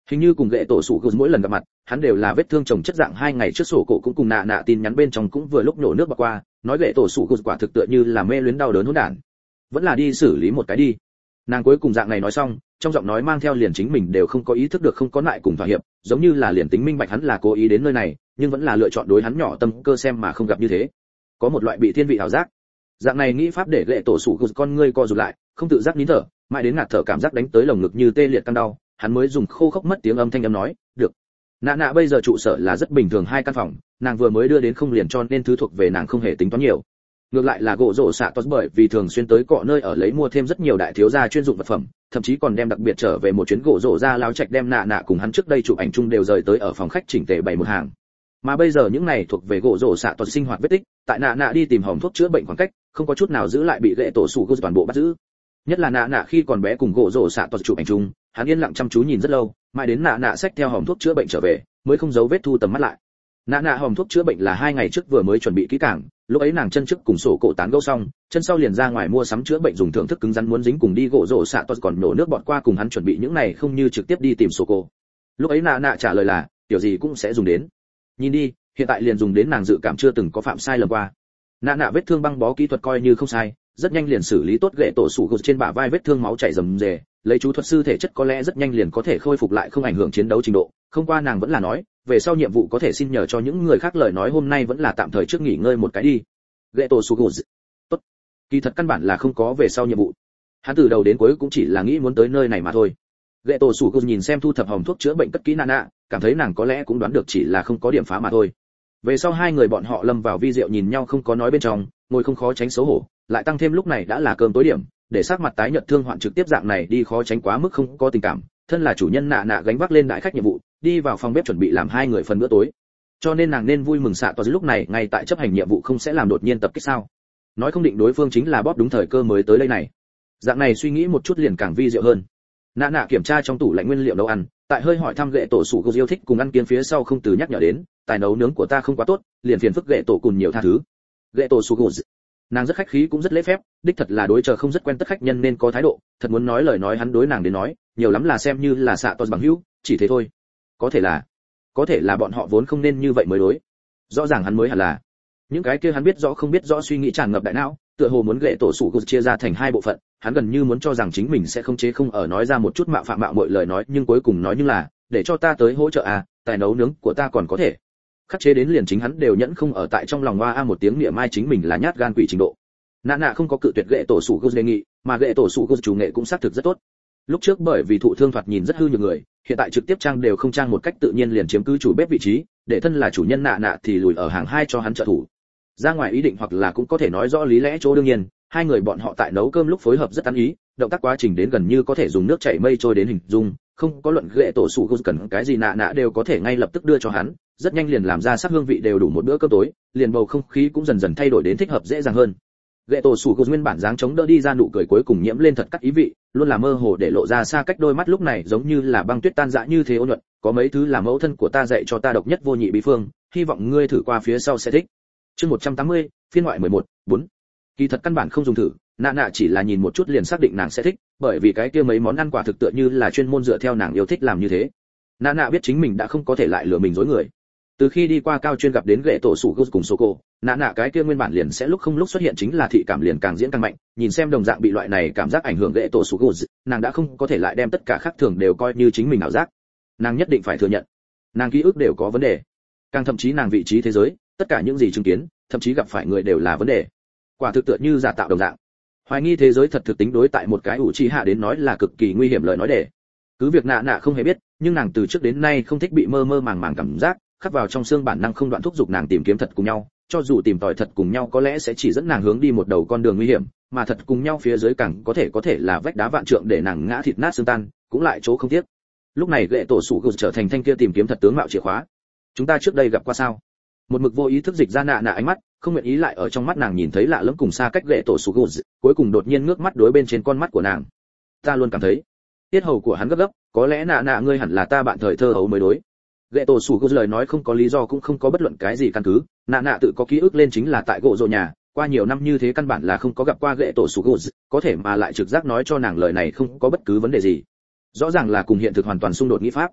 Hình như cùng gệ tổ sủ gù mỗi lần gặp mặt hắn đều là vết thương chồng chất dạng hai ngày trước sổ cổ cũng cùng nạ nạ tin nhắn bên trong cũng vừa lúc nổ nước bạc qua, nói gệ tổ sủ gù quả thực tựa như là mê luyến đau đớn hỗn đản, vẫn là đi xử lý một cái đi. Nàng cuối cùng dạng này nói xong, trong giọng nói mang theo liền chính mình đều không có ý thức được không có lại cùng thỏa hiệp, giống như là liền tính minh bạch hắn là cố ý đến nơi này, nhưng vẫn là lựa chọn đối hắn nhỏ tâm cơ xem mà không gặp như thế. Có một loại bị thiên vị ảo giác. Dạng này nghĩ pháp để gệ tổ sủ gù con ngươi co rụt lại, không tự giác nín thở, mãi đến ngạt thở cảm giác đánh tới lồng ngực như tê liệt căng đau, hắn mới dùng khô khốc mất tiếng âm thanh âm nói, "Được." Nạ nạ bây giờ trụ sở là rất bình thường hai căn phòng, nàng vừa mới đưa đến không liền cho nên thứ thuộc về nàng không hề tính toán nhiều. Ngược lại là gỗ rổ xạ tốt bởi vì thường xuyên tới cọ nơi ở lấy mua thêm rất nhiều đại thiếu gia chuyên dụng vật phẩm, thậm chí còn đem đặc biệt trở về một chuyến gỗ rổ ra láo trạch đem nạ nạ cùng hắn trước đây chụp ảnh chung đều rời tới ở phòng khách chỉnh tề bày một hàng. Mà bây giờ những này thuộc về gỗ rổ xạ tốt sinh hoạt vết tích, tại nạ nạ đi tìm hòm thuốc chữa bệnh khoảng cách, không có chút nào giữ lại bị gệ tổ sủ gù toàn bộ bắt giữ. Nhất là nạ nạ khi còn bé cùng gỗ rổ xạ tốt chụp ảnh chung, hắn yên lặng chăm chú nhìn rất lâu, mãi đến nạ nạ xách theo hòm thuốc chữa bệnh trở về, mới không giấu vết thu tầm mắt lại. Nạ nạ hòm thuốc chữa bệnh là hai ngày trước vừa mới chuẩn bị kỹ càng, lúc ấy nàng chân trước cùng sổ cổ tán gẫu xong, chân sau liền ra ngoài mua sắm chữa bệnh dùng thưởng thức cứng rắn muốn dính cùng đi gỗ rổ xạ tốt còn nổ nước bọt qua cùng hắn chuẩn bị những này không như trực tiếp đi tìm sổ cổ. Lúc ấy nạ nạ trả lời là, tiểu gì cũng sẽ dùng đến. Nhìn đi, hiện tại liền dùng đến nàng dự cảm chưa từng có phạm sai lầm qua. Nạ nạ vết thương băng bó kỹ thuật coi như không sai, rất nhanh liền xử lý tốt gệ tổ sủ gục trên bả vai vết thương máu chảy rầm rề, lấy chú thuật sư thể chất có lẽ rất nhanh liền có thể khôi phục lại không ảnh hưởng chiến đấu trình độ. Không qua nàng vẫn là nói, về sau nhiệm vụ có thể xin nhờ cho những người khác lời nói hôm nay vẫn là tạm thời trước nghỉ ngơi một cái đi. Gệ tổ sủ gục, tốt. Kỳ thật căn bản là không có về sau nhiệm vụ. Hắn từ đầu đến cuối cũng chỉ là nghĩ muốn tới nơi này mà thôi. Gệ tổ sủ gục nhìn xem thu thập hòm thuốc chữa bệnh cất kỹ nạ nạ, cảm thấy nàng có lẽ cũng đoán được chỉ là không có điểm phá mà thôi. Về sau hai người bọn họ lâm vào vi diệu nhìn nhau không có nói bên trong, ngồi không khó tránh xấu hổ, lại tăng thêm lúc này đã là cơm tối điểm, để sắc mặt tái nhợt thương hoạn trực tiếp dạng này đi khó tránh quá mức không có tình cảm, thân là chủ nhân nạ nạ gánh vác lên đại khách nhiệm vụ, đi vào phòng bếp chuẩn bị làm hai người phần bữa tối. Cho nên nàng nên vui mừng xạ toa lúc này ngay tại chấp hành nhiệm vụ không sẽ làm đột nhiên tập kích sao? Nói không định đối phương chính là bóp đúng thời cơ mới tới đây này. Dạng này suy nghĩ một chút liền càng vi diệu hơn. Nạ nạ kiểm tra trong tủ lạnh nguyên liệu nấu ăn, tại hơi hỏi thăm gệ tổ sủ gục yêu thích cùng ăn kiêng phía sau không từ nhắc nhở đến, tài nấu nướng của ta không quá tốt, liền phiền phức gệ tổ cùng nhiều tha thứ. Gệ tổ sủ gục, nàng rất khách khí cũng rất lễ phép, đích thật là đối chờ không rất quen tất khách nhân nên có thái độ, thật muốn nói lời nói hắn đối nàng đến nói, nhiều lắm là xem như là xạ toàn bằng hữu, chỉ thế thôi. Có thể là, có thể là bọn họ vốn không nên như vậy mới đối. Rõ ràng hắn mới hẳn là. Những cái kia hắn biết rõ không biết rõ suy nghĩ tràn ngập đại não, tựa hồ muốn gệ tổ sủ gục chia ra thành hai bộ phận, hắn gần như muốn cho rằng chính mình sẽ không chế không ở nói ra một chút mạo phạm mạo mọi lời nói, nhưng cuối cùng nói như là, để cho ta tới hỗ trợ à, tài nấu nướng của ta còn có thể. Khắc chế đến liền chính hắn đều nhẫn không ở tại trong lòng hoa a một tiếng niệm mai chính mình là nhát gan quỷ trình độ. Nạ nạ không có cự tuyệt gệ tổ sủ gục đề nghị, mà gệ tổ sủ gục chủ nghệ cũng xác thực rất tốt. Lúc trước bởi vì thụ thương thoạt nhìn rất hư nhược người, hiện tại trực tiếp trang đều không trang một cách tự nhiên liền chiếm cứ chủ bếp vị trí, để thân là chủ nhân nạ nạ thì lùi ở hàng hai cho hắn trợ thủ. Ra ngoài ý định hoặc là cũng có thể nói rõ lý lẽ chỗ đương nhiên, hai người bọn họ tại nấu cơm lúc phối hợp rất ăn ý, động tác quá trình đến gần như có thể dùng nước chảy mây trôi đến hình dung, không có luận gệ tổ sủ gục cần cái gì nạ nạ đều có thể ngay lập tức đưa cho hắn, rất nhanh liền làm ra sắc hương vị đều đủ một bữa cơm tối, liền bầu không khí cũng dần dần thay đổi đến thích hợp dễ dàng hơn. Gệ tổ sủ gục nguyên bản dáng chống đỡ đi ra nụ cười cuối cùng nhiễm lên thật cắt ý vị, luôn là mơ hồ để lộ ra xa cách đôi mắt lúc này giống như là băng tuyết tan rã như thế ôn nhuận, có mấy thứ là mẫu thân của ta dạy cho ta độc nhất vô nhị bí phương, hy vọng ngươi thử qua phía sau sẽ thích. Chương một trăm tám mươi, phiên ngoại mười một, bốn. Kỳ thật căn bản không dùng thử, nạ nạ chỉ là nhìn một chút liền xác định nàng sẽ thích, bởi vì cái kia mấy món ăn quả thực tựa như là chuyên môn dựa theo nàng yêu thích làm như thế. Nạ nạ biết chính mình đã không có thể lại lừa mình dối người. Từ khi đi qua cao chuyên gặp đến gệ tổ sủ gục cùng Soko, nạ nạ cái kia nguyên bản liền sẽ lúc không lúc xuất hiện chính là thị cảm liền càng diễn càng mạnh, nhìn xem đồng dạng bị loại này cảm giác ảnh hưởng gệ tổ sủ gục, nàng đã không có thể lại đem tất cả khác thường đều coi như chính mình ảo giác. Nàng nhất định phải thừa nhận, nàng ký ức đều có vấn đề, càng thậm chí nàng vị trí thế giới, tất cả những gì chứng kiến, thậm chí gặp phải người đều là vấn đề. Quả thực tựa như giả tạo đồng dạng. Hoài nghi thế giới thật thực tính đối tại một cái ủ trì hạ đến nói là cực kỳ nguy hiểm lời nói để. Cứ việc nạ nạ không hề biết, nhưng nàng từ trước đến nay không thích bị mơ mơ màng màng cảm giác, khắc vào trong xương bản năng không đoạn thúc giục nàng tìm kiếm thật cùng nhau, cho dù tìm tòi thật cùng nhau có lẽ sẽ chỉ dẫn nàng hướng đi một đầu con đường nguy hiểm, mà thật cùng nhau phía dưới càng có thể có thể là vách đá vạn trượng để nàng ngã thịt nát xương tan, cũng lại chỗ không tiếc. Lúc này gệ tổ sủ gục trở thành thanh kia tìm kiếm thật tướng mạo chìa khóa. Chúng ta trước đây gặp qua sao? Một mực vô ý thức dịch ra nạ nạ ánh mắt, không nguyện ý lại ở trong mắt nàng nhìn thấy lạ lẫm cùng xa cách gệ tổ sủ gục, cuối cùng đột nhiên ngước mắt đối bên trên con mắt của nàng. Ta luôn cảm thấy, tiết hầu của hắn gấp gấp, có lẽ nạ nạ ngươi hẳn là ta bạn thời thơ ấu mới đối. Gệ tổ sủ gục lời nói không có lý do cũng không có bất luận cái gì căn cứ, nạ nạ tự có ký ức lên chính là tại gỗ rộ nhà, qua nhiều năm như thế căn bản là không có gặp qua gệ tổ sủ gục, có thể mà lại trực giác nói cho nàng lời này không có bất cứ vấn đề gì. Rõ ràng là cùng hiện thực hoàn toàn xung đột nghĩ pháp.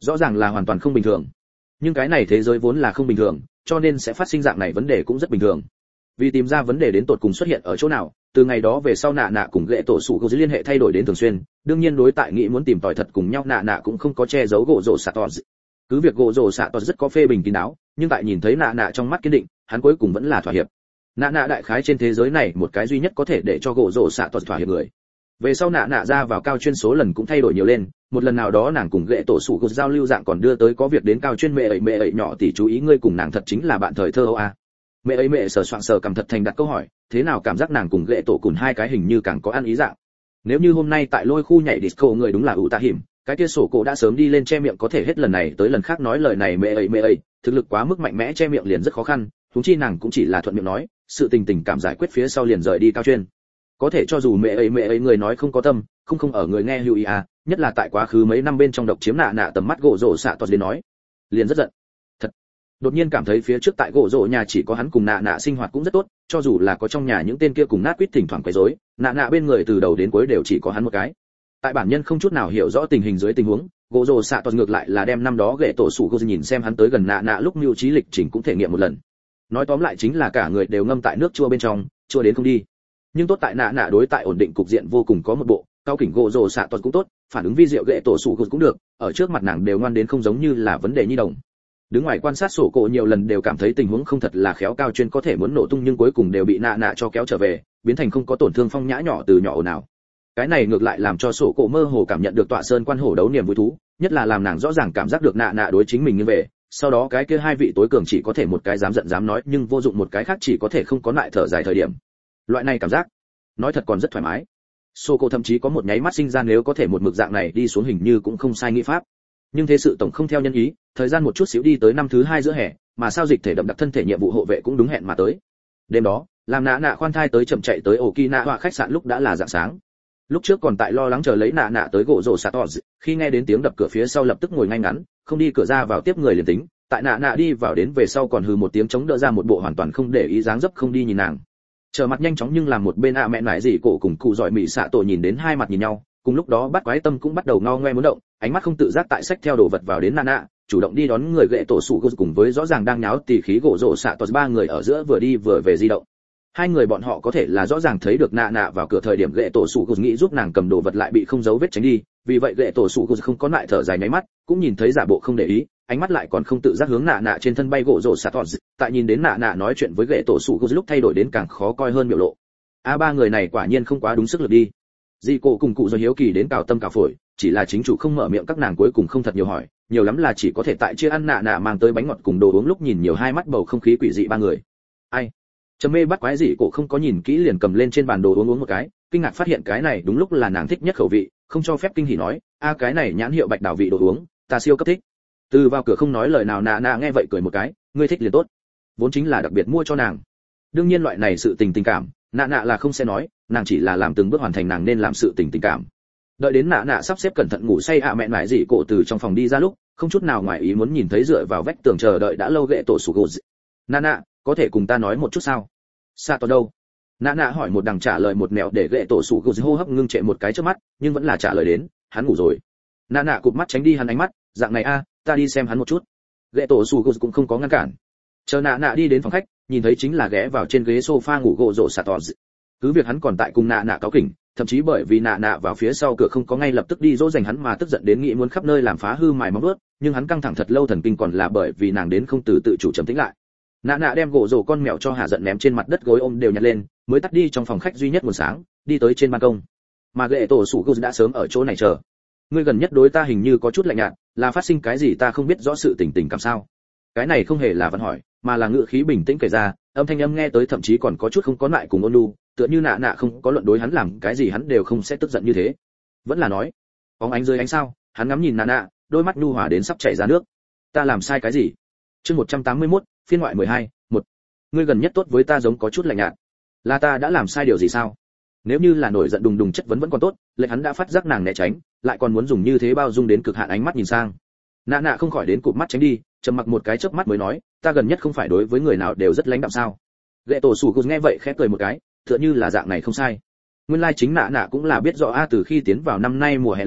rõ ràng là hoàn toàn không bình thường. Nhưng cái này thế giới vốn là không bình thường, cho nên sẽ phát sinh dạng này vấn đề cũng rất bình thường. Vì tìm ra vấn đề đến tột cùng xuất hiện ở chỗ nào, từ ngày đó về sau nạ nạ cùng gệ tổ sủ gỗ liên hệ thay đổi đến thường xuyên, đương nhiên đối tại nghĩ muốn tìm tòi thật cùng nhau nạ nạ cũng không có che giấu gỗ rổ xạ tọt. Cứ việc gỗ rổ xạ tọt rất có phê bình kín đáo, nhưng tại nhìn thấy nạ nạ trong mắt kiên định, hắn cuối cùng vẫn là thỏa hiệp. Nạ nạ đại khái trên thế giới này một cái duy nhất có thể để cho gỗ rổ xạ tọt thỏa hiệp người. Về sau nạ nạ ra vào cao chuyên số lần cũng thay đổi nhiều lên, một lần nào đó nàng cùng gệ tổ sủ gỗ giao lưu dạng còn đưa tới có việc đến cao chuyên mẹ ấy mẹ ấy nhỏ tỷ chú ý ngươi cùng nàng thật chính là bạn thời thơ âu a. Mẹ ấy mẹ sờ soạng sờ cầm thật thành đặt câu hỏi, thế nào cảm giác nàng cùng gệ tổ cùng hai cái hình như càng có ăn ý dạng. Nếu như hôm nay tại lôi khu nhảy disco người đúng là ủ tạ hiểm, cái kia sổ cổ đã sớm đi lên che miệng có thể hết lần này tới lần khác nói lời này mẹ ấy mẹ ấy, thực lực quá mức mạnh mẽ che miệng liền rất khó khăn, huống chi nàng cũng chỉ là thuận miệng nói, sự tình tình cảm giải quyết phía sau liền rời đi cao chuyên. Có thể cho dù mẹ ấy mẹ ấy người nói không có tâm, không không ở người nghe lưu ý à, nhất là tại quá khứ mấy năm bên trong độc chiếm nạ nạ tầm mắt gỗ rổ xạ toàn đến nói, liền rất giận. Thật. Đột nhiên cảm thấy phía trước tại gỗ rổ nhà chỉ có hắn cùng nạ nạ sinh hoạt cũng rất tốt, cho dù là có trong nhà những tên kia cùng nát quýt thỉnh thoảng quấy rối, nạ nạ bên người từ đầu đến cuối đều chỉ có hắn một cái. Tại bản nhân không chút nào hiểu rõ tình hình dưới tình huống, gỗ rổ xạ toàn ngược lại là đem năm đó gệ tổ sủ gỗ nhìn xem hắn tới gần nạ nạ lúc mưu trí lịch trình cũng thể nghiệm một lần. Nói tóm lại chính là cả người đều ngâm tại nước chua bên trong, chua đến không đi. Nhưng tốt tại nạ nạ đối tại ổn định cục diện vô cùng có một bộ, cao kỉnh gỗ rồ xạ toàn cũng tốt, phản ứng vi diệu gệ tổ sủ cũng được, ở trước mặt nàng đều ngoan đến không giống như là vấn đề nhi đồng. Đứng ngoài quan sát sổ cổ nhiều lần đều cảm thấy tình huống không thật là khéo cao chuyên có thể muốn nổ tung nhưng cuối cùng đều bị nạ nạ cho kéo trở về, biến thành không có tổn thương phong nhã nhỏ từ nhỏ nào. Cái này ngược lại làm cho sổ cổ mơ hồ cảm nhận được tọa sơn quan hổ đấu niềm vui thú, nhất là làm nàng rõ ràng cảm giác được nạ nạ đối chính mình như về, sau đó cái kia hai vị tối cường chỉ có thể một cái dám giận dám nói nhưng vô dụng một cái khác chỉ có thể không có lại thở dài thời điểm. Loại này cảm giác nói thật còn rất thoải mái. Sô cô thậm chí có một nháy mắt sinh ra nếu có thể một mực dạng này đi xuống hình như cũng không sai nghĩ pháp. Nhưng thế sự tổng không theo nhân ý, thời gian một chút xíu đi tới năm thứ hai giữa hè, mà sao dịch thể đậm đặc thân thể nhiệm vụ hộ vệ cũng đúng hẹn mà tới. Đêm đó, làm nạ nạ khoan thai tới chậm chạy tới Okinawa khách sạn lúc đã là rạng sáng. Lúc trước còn tại lo lắng chờ lấy nạ nạ tới gỗ rổ Satos, khi nghe đến tiếng đập cửa phía sau lập tức ngồi ngay ngắn, không đi cửa ra vào tiếp người liền tính, tại nạ nạ đi vào đến về sau còn hừ một tiếng chống đỡ ra một bộ hoàn toàn không để ý dáng dấp không đi nhìn nàng. Trở mặt nhanh chóng nhưng làm một bên ạ mẹ nải gì cổ cùng cụ giỏi mị xạ tổ nhìn đến hai mặt nhìn nhau, cùng lúc đó bắt quái tâm cũng bắt đầu ngao ngoe muốn động, ánh mắt không tự giác tại sách theo đồ vật vào đến nạ nạ, chủ động đi đón người gệ tổ sủ gỗ cùng với rõ ràng đang nháo tỉ khí gỗ rổ xạ tos ba người ở giữa vừa đi vừa về di động. Hai người bọn họ có thể là rõ ràng thấy được nạ nạ vào cửa thời điểm gệ tổ sủ gỗ nghĩ giúp nàng cầm đồ vật lại bị không dấu vết tránh đi, vì vậy gệ tổ sủ gỗ không có lại thở dài nháy mắt, cũng nhìn thấy giả bộ không để ý, ánh mắt lại còn không tự giác hướng nạ nạ trên thân bay gỗ rổ xạ tos, tại nhìn đến nạ nạ nói chuyện với gệ tổ sủ gỗ lúc thay đổi đến càng khó coi hơn biểu lộ. A ba người này quả nhiên không quá đúng sức lực đi. Di cổ cùng cụ do hiếu kỳ đến cào tâm cào phổi, chỉ là chính chủ không mở miệng các nàng cuối cùng không thật nhiều hỏi, nhiều lắm là chỉ có thể tại chia ăn nạ nạ mang tới bánh ngọt cùng đồ uống lúc nhìn nhiều hai mắt bầu không khí quỷ dị ba người. Ai? Trầm mê bắt quái dị cổ không có nhìn kỹ liền cầm lên trên bàn đồ uống uống một cái, kinh ngạc phát hiện cái này đúng lúc là nàng thích nhất khẩu vị, không cho phép kinh hỉ nói, a cái này nhãn hiệu bạch đào vị đồ uống, ta siêu cấp thích. Từ vào cửa không nói lời nào nạ nạ nghe vậy cười một cái, ngươi thích liền tốt. Vốn chính là đặc biệt mua cho nàng. Đương nhiên loại này sự tình tình cảm, nạ nạ là không sẽ nói, nàng chỉ là làm từng bước hoàn thành nàng nên làm sự tình tình cảm. Đợi đến nạ nạ sắp xếp cẩn thận ngủ say ạ mẹ nải dị cổ từ trong phòng đi ra lúc, không chút nào ngoài ý muốn nhìn thấy dựa vào vách tường chờ đợi đã lâu gệ tổ sủ gỗ. Nạ nạ, có thể cùng ta nói một chút sao? Sa to đâu? Nạ nạ hỏi một đằng trả lời một mẹo để gệ tổ sủ gỗ hô hấp ngưng trệ một cái trước mắt, nhưng vẫn là trả lời đến, hắn ngủ rồi. Nạ nạ cụp mắt tránh đi hắn ánh mắt, dạng này a, ta đi xem hắn một chút. Gệ tổ sủ gỗ cũng không có ngăn cản. Chờ nạ nạ đi đến phòng khách, nhìn thấy chính là ghé vào trên ghế sofa ngủ gỗ rổ sạt tọt. Cứ việc hắn còn tại cùng nạ nạ cáo kỉnh, thậm chí bởi vì nạ nạ vào phía sau cửa không có ngay lập tức đi dỗ dành hắn mà tức giận đến nghĩ muốn khắp nơi làm phá hư mài móng vuốt, nhưng hắn căng thẳng thật lâu thần kinh còn là bởi vì nàng đến không từ tự chủ trầm tĩnh lại. Nạ nạ đem gỗ rổ con mèo cho hạ giận ném trên mặt đất gối ôm đều nhặt lên, mới tắt đi trong phòng khách duy nhất nguồn sáng, đi tới trên ban công. Mà gệ tổ sủ gỗ đã sớm ở chỗ này chờ. Ngươi gần nhất đối ta hình như có chút lạnh nhạt, là phát sinh cái gì ta không biết rõ sự tình tình cảm sao? Cái này không hề là văn hỏi, mà là ngữ khí bình tĩnh kể ra, âm thanh âm nghe tới thậm chí còn có chút không có lại cùng ôn nhu, tựa như nạ nạ không có luận đối hắn làm cái gì hắn đều không sẽ tức giận như thế. Vẫn là nói, bóng ánh dưới ánh sao, hắn ngắm nhìn nạ nạ, đôi mắt nhu hòa đến sắp chảy ra nước. Ta làm sai cái gì? Chương một trăm tám mươi mốt, phiên ngoại mười hai, một. Ngươi gần nhất tốt với ta giống có chút lạnh nhạt. Là ta đã làm sai điều gì sao? Nếu như là nổi giận đùng đùng chất vấn vẫn còn tốt, lệnh hắn đã phát giác nàng né tránh, lại còn muốn dùng như thế bao dung đến cực hạn ánh mắt nhìn sang. Nạ nạ không khỏi đến cụp mắt tránh đi, trầm mặc một cái chớp mắt mới nói, ta gần nhất không phải đối với người nào đều rất lãnh đạm sao? Gệ tổ sủ gục nghe vậy khẽ cười một cái, tựa như là dạng này không sai. Nguyên lai chính nạ nạ cũng là biết rõ a từ khi tiến vào năm nay mùa hè lên,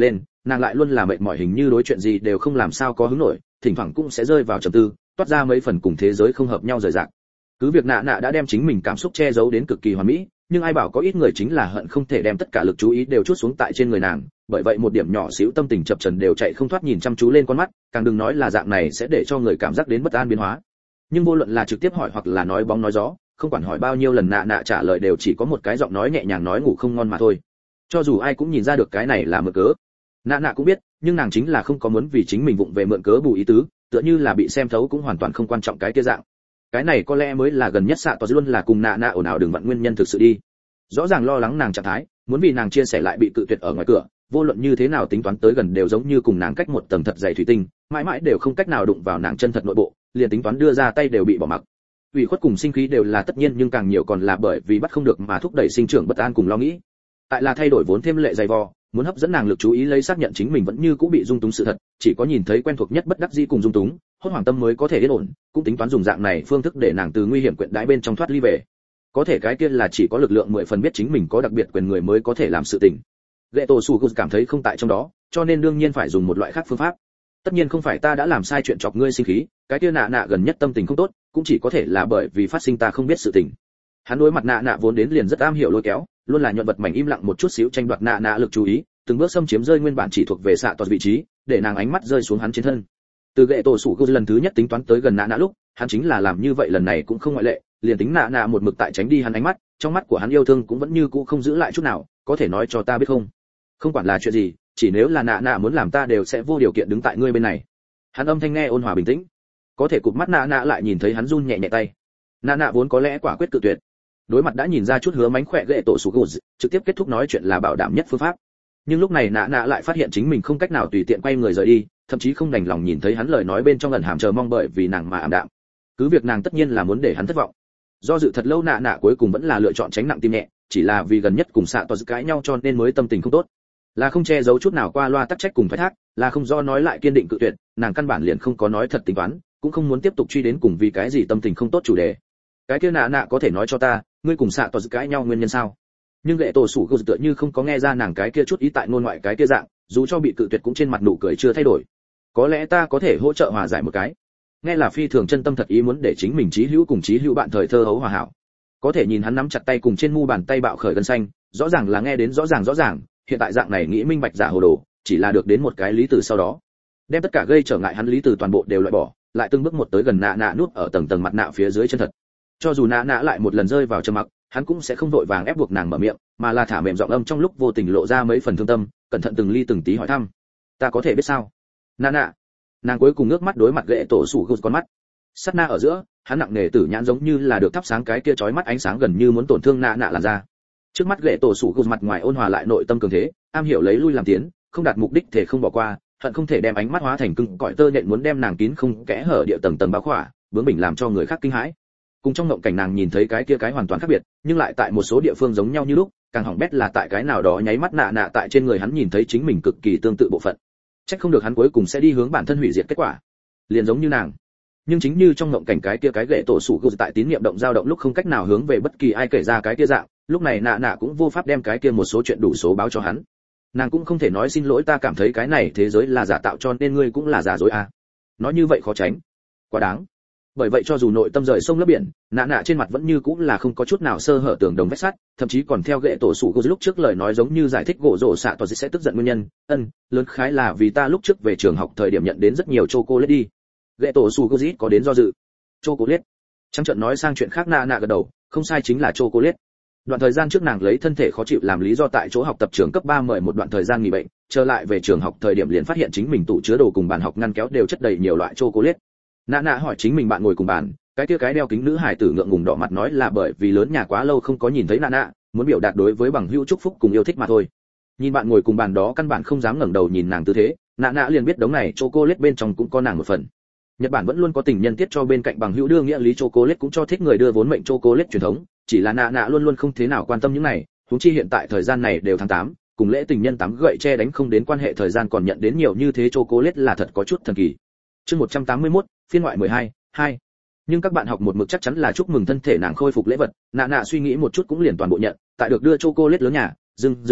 nàng lại luôn là mệt mỏi, hình như đối chuyện gì đều không làm sao có hứng nổi, thỉnh thoảng cũng sẽ rơi vào trầm tư, toát ra mấy phần cùng thế giới không hợp nhau rời rạc. Cứ việc nạ nạ đã đem chính mình cảm xúc che giấu đến cực kỳ hoàn mỹ, nhưng ai bảo có ít người chính là hận không thể đem tất cả lực chú ý đều chút xuống tại trên người nàng, bởi vậy một điểm nhỏ xíu tâm tình chập chờn đều chạy không thoát nhìn chăm chú lên con mắt, càng đừng nói là dạng này sẽ để cho người cảm giác đến bất an biến hóa. Nhưng vô luận là trực tiếp hỏi hoặc là nói bóng nói gió, không quản hỏi bao nhiêu lần nạ nạ trả lời đều chỉ có một cái giọng nói nhẹ nhàng nói ngủ không ngon mà thôi. Cho dù ai cũng nhìn ra được cái này là mượn cớ, nạ nạ cũng biết, nhưng nàng chính là không có muốn vì chính mình vụng về mượn cớ bù ý tứ, tựa như là bị xem thấu cũng hoàn toàn không quan trọng cái kia dạng. Cái này có lẽ mới là gần nhất xạ tỏ luôn là cùng nạ nạ ồn ào đừng vặn nguyên nhân thực sự đi. Rõ ràng lo lắng nàng trạng thái, muốn vì nàng chia sẻ lại bị cự tuyệt ở ngoài cửa, vô luận như thế nào tính toán tới gần đều giống như cùng nàng cách một tầng thật dày thủy tinh, mãi mãi đều không cách nào đụng vào nàng chân thật nội bộ, liền tính toán đưa ra tay đều bị bỏ mặc. Ủy khuất cùng sinh khí đều là tất nhiên, nhưng càng nhiều còn là bởi vì bắt không được mà thúc đẩy sinh trưởng bất an cùng lo nghĩ. Tại là thay đổi vốn thêm lệ dày vò, muốn hấp dẫn nàng lực chú ý lấy xác nhận chính mình vẫn như cũ bị dung túng sự thật, chỉ có nhìn thấy quen thuộc nhất bất đắc dĩ cùng dung túng, hốt hoảng tâm mới có thể yên ổn, cũng tính toán dùng dạng này phương thức để nàng từ nguy hiểm quyện đãi bên trong thoát ly về. Có thể cái kia là chỉ có lực lượng mười phần biết chính mình có đặc biệt quyền người mới có thể làm sự tình. Gệ tổ sủ cảm thấy không tại trong đó, cho nên đương nhiên phải dùng một loại khác phương pháp. Tất nhiên không phải ta đã làm sai chuyện chọc ngươi sinh khí, cái kia nạ nạ gần nhất tâm tình không tốt, cũng chỉ có thể là bởi vì phát sinh ta không biết sự tình. Hắn đối mặt nạ nạ vốn đến liền rất am hiểu lôi kéo, luôn là nhuận vật mảnh im lặng một chút xíu tranh đoạt nạ nạ lực chú ý, từng bước xâm chiếm rơi nguyên bản chỉ thuộc về xạ toàn vị trí, để nàng ánh mắt rơi xuống hắn trên thân. Từ gệ tổ sủ lần thứ nhất tính toán tới gần nạ nạ lúc, hắn chính là làm như vậy, lần này cũng không ngoại lệ, liền tính nạ nạ một mực tại tránh đi hắn ánh mắt, trong mắt của hắn yêu thương cũng vẫn như cũ không giữ lại chút nào, có thể nói cho ta biết không? Không quản là chuyện gì, chỉ nếu là nạ nạ muốn làm ta đều sẽ vô điều kiện đứng tại ngươi bên này. Hắn âm thanh nghe ôn hòa bình tĩnh, có thể cụp mắt nạ nạ lại nhìn thấy hắn run nhẹ nhẹ tay. Nạ nạ vốn có lẽ quả quyết cự tuyệt, đối mặt đã nhìn ra chút hứa mánh khỏe gệ tổ sủ gù, trực tiếp kết thúc nói chuyện là bảo đảm nhất phương pháp. Nhưng lúc này nạ nạ lại phát hiện chính mình không cách nào tùy tiện quay người rời đi, thậm chí không đành lòng nhìn thấy hắn lời nói bên trong ẩn hàm chờ mong bởi vì nàng mà ảm đạm. Cứ việc nàng tất nhiên là muốn để hắn thất vọng. Do dự thật lâu nạ nạ cuối cùng vẫn là lựa chọn tránh nặng tim nhẹ, chỉ là vì gần nhất cùng xạ toàn cãi nhau cho nên mới tâm tình không tốt. Là không che giấu chút nào qua loa tắc trách cùng phái thác, là không do nói lại kiên định cự tuyệt, nàng căn bản liền không có nói thật tính toán, cũng không muốn tiếp tục truy đến cùng vì cái gì tâm tình không tốt chủ đề. Cái kia nạ nạ có thể nói cho ta, ngươi cùng xạ toàn cãi nhau nguyên nhân sao? Nhưng lệ tổ sủ gù tựa như không có nghe ra nàng cái kia chút ý tại ngôn ngoại cái kia dạng, dù cho bị cự tuyệt cũng trên mặt nụ cười chưa thay đổi. Có lẽ ta có thể hỗ trợ hòa giải một cái. Nghe là phi thường chân tâm thật ý muốn để chính mình chí hữu cùng chí hữu bạn thời thơ hấu hòa hảo. Có thể nhìn hắn nắm chặt tay cùng trên mu bàn tay bạo khởi gân xanh, rõ ràng là nghe đến rõ ràng rõ ràng, hiện tại dạng này nghĩ minh bạch giả hồ đồ, chỉ là được đến một cái lý từ sau đó, đem tất cả gây trở ngại hắn lý từ toàn bộ đều loại bỏ, lại từng bước một tới gần nạ nạ núp ở tầng tầng mặt nạ phía dưới chân thật. Cho dù nạ nạ lại một lần rơi vào trầm mặc, hắn cũng sẽ không vội vàng ép buộc nàng mở miệng, mà là thả mềm giọng âm trong lúc vô tình lộ ra mấy phần thương tâm, cẩn thận từng ly từng tí hỏi thăm. Ta có thể biết sao? Nạ nạ. Nàng cuối cùng ngước mắt đối mặt gệ tổ sủ gục con mắt. Sát na ở giữa, hắn nặng nề tử nhãn giống như là được thắp sáng cái kia chói mắt ánh sáng gần như muốn tổn thương nạ nạ làn da. Trước mắt gệ tổ sủ gục mặt ngoài ôn hòa lại nội tâm cường thế, am hiểu lấy lui làm tiến, không đạt mục đích thể không bỏ qua, hận không thể đem ánh mắt hóa thành cứng cỏi tơ nhện muốn đem nàng kín không kẽ hở địa tầng tầng bao khỏa, bướng bỉnh làm cho người khác kinh hãi. Cùng trong ngộng cảnh nàng nhìn thấy cái kia cái hoàn toàn khác biệt, nhưng lại tại một số địa phương giống nhau như lúc, càng hỏng bét là tại cái nào đó nháy mắt nạ nạ tại trên người hắn nhìn thấy chính mình cực kỳ tương tự bộ phận. Chắc không được hắn cuối cùng sẽ đi hướng bản thân hủy diệt kết quả, liền giống như nàng. Nhưng chính như trong ngộng cảnh cái kia cái gệ tổ sủ gù tại tín niệm động dao động lúc không cách nào hướng về bất kỳ ai kể ra cái kia dạng, lúc này nạ nạ cũng vô pháp đem cái kia một số chuyện đủ số báo cho hắn. Nàng cũng không thể nói xin lỗi, ta cảm thấy cái này thế giới là giả tạo cho nên ngươi cũng là giả dối à. Nói như vậy khó tránh, quá đáng. Bởi vậy cho dù nội tâm rời sông lấp biển, nạ nạ trên mặt vẫn như cũng là không có chút nào sơ hở tường đồng vết sắt, thậm chí còn theo gệ tổ sủ gù lúc trước lời nói giống như giải thích gỗ rổ xạ toàn sẽ tức giận nguyên nhân. Ân, lớn khái là vì ta lúc trước về trường học thời điểm nhận đến rất nhiều chocolate đi. Gệ tổ sủ gù có đến do dự. Chocolate. Trắng trợn nói sang chuyện khác, nạ nạ gật đầu, không sai, chính là chocolate. Đoạn thời gian trước nàng lấy thân thể khó chịu làm lý do tại chỗ học tập trường cấp ba mời một đoạn thời gian nghỉ bệnh, trở lại về trường học thời điểm liền phát hiện chính mình tủ chứa đồ cùng bàn học ngăn kéo đều chất đầy nhiều loại chocolate. Nạ nạ hỏi chính mình bạn ngồi cùng bàn, cái kia cái đeo kính nữ hài tử ngượng ngùng đỏ mặt nói là bởi vì lớn nhà quá lâu không có nhìn thấy nạ nạ, muốn biểu đạt đối với bằng hữu chúc phúc cùng yêu thích mà thôi. Nhìn bạn ngồi cùng bàn đó căn bản không dám ngẩng đầu nhìn nàng tư thế, nạ nạ liền biết đống này chocolate bên trong cũng có nàng một phần. Nhật Bản vẫn luôn có tình nhân tiết cho bên cạnh bằng hữu đưa nghĩa lý chocolate cũng cho thích người đưa vốn mệnh chocolate truyền thống, chỉ là nạ nạ luôn luôn không thế nào quan tâm những này, huống chi hiện tại thời gian này đều tháng tám, cùng lễ tình nhân tám gậy che đánh không đến quan hệ thời gian còn nhận đến nhiều như thế chocolate là thật có chút thần kỳ. Chương một trăm tám mươi mốt, phiên ngoại mười hai, hai. Nhưng các bạn học một mực chắc chắn là chúc mừng thân thể nàng khôi phục lễ vật, nạ nạ suy nghĩ một chút cũng liền toàn bộ nhận, tại được đưa chocolate lớn nhà, dưng dưng,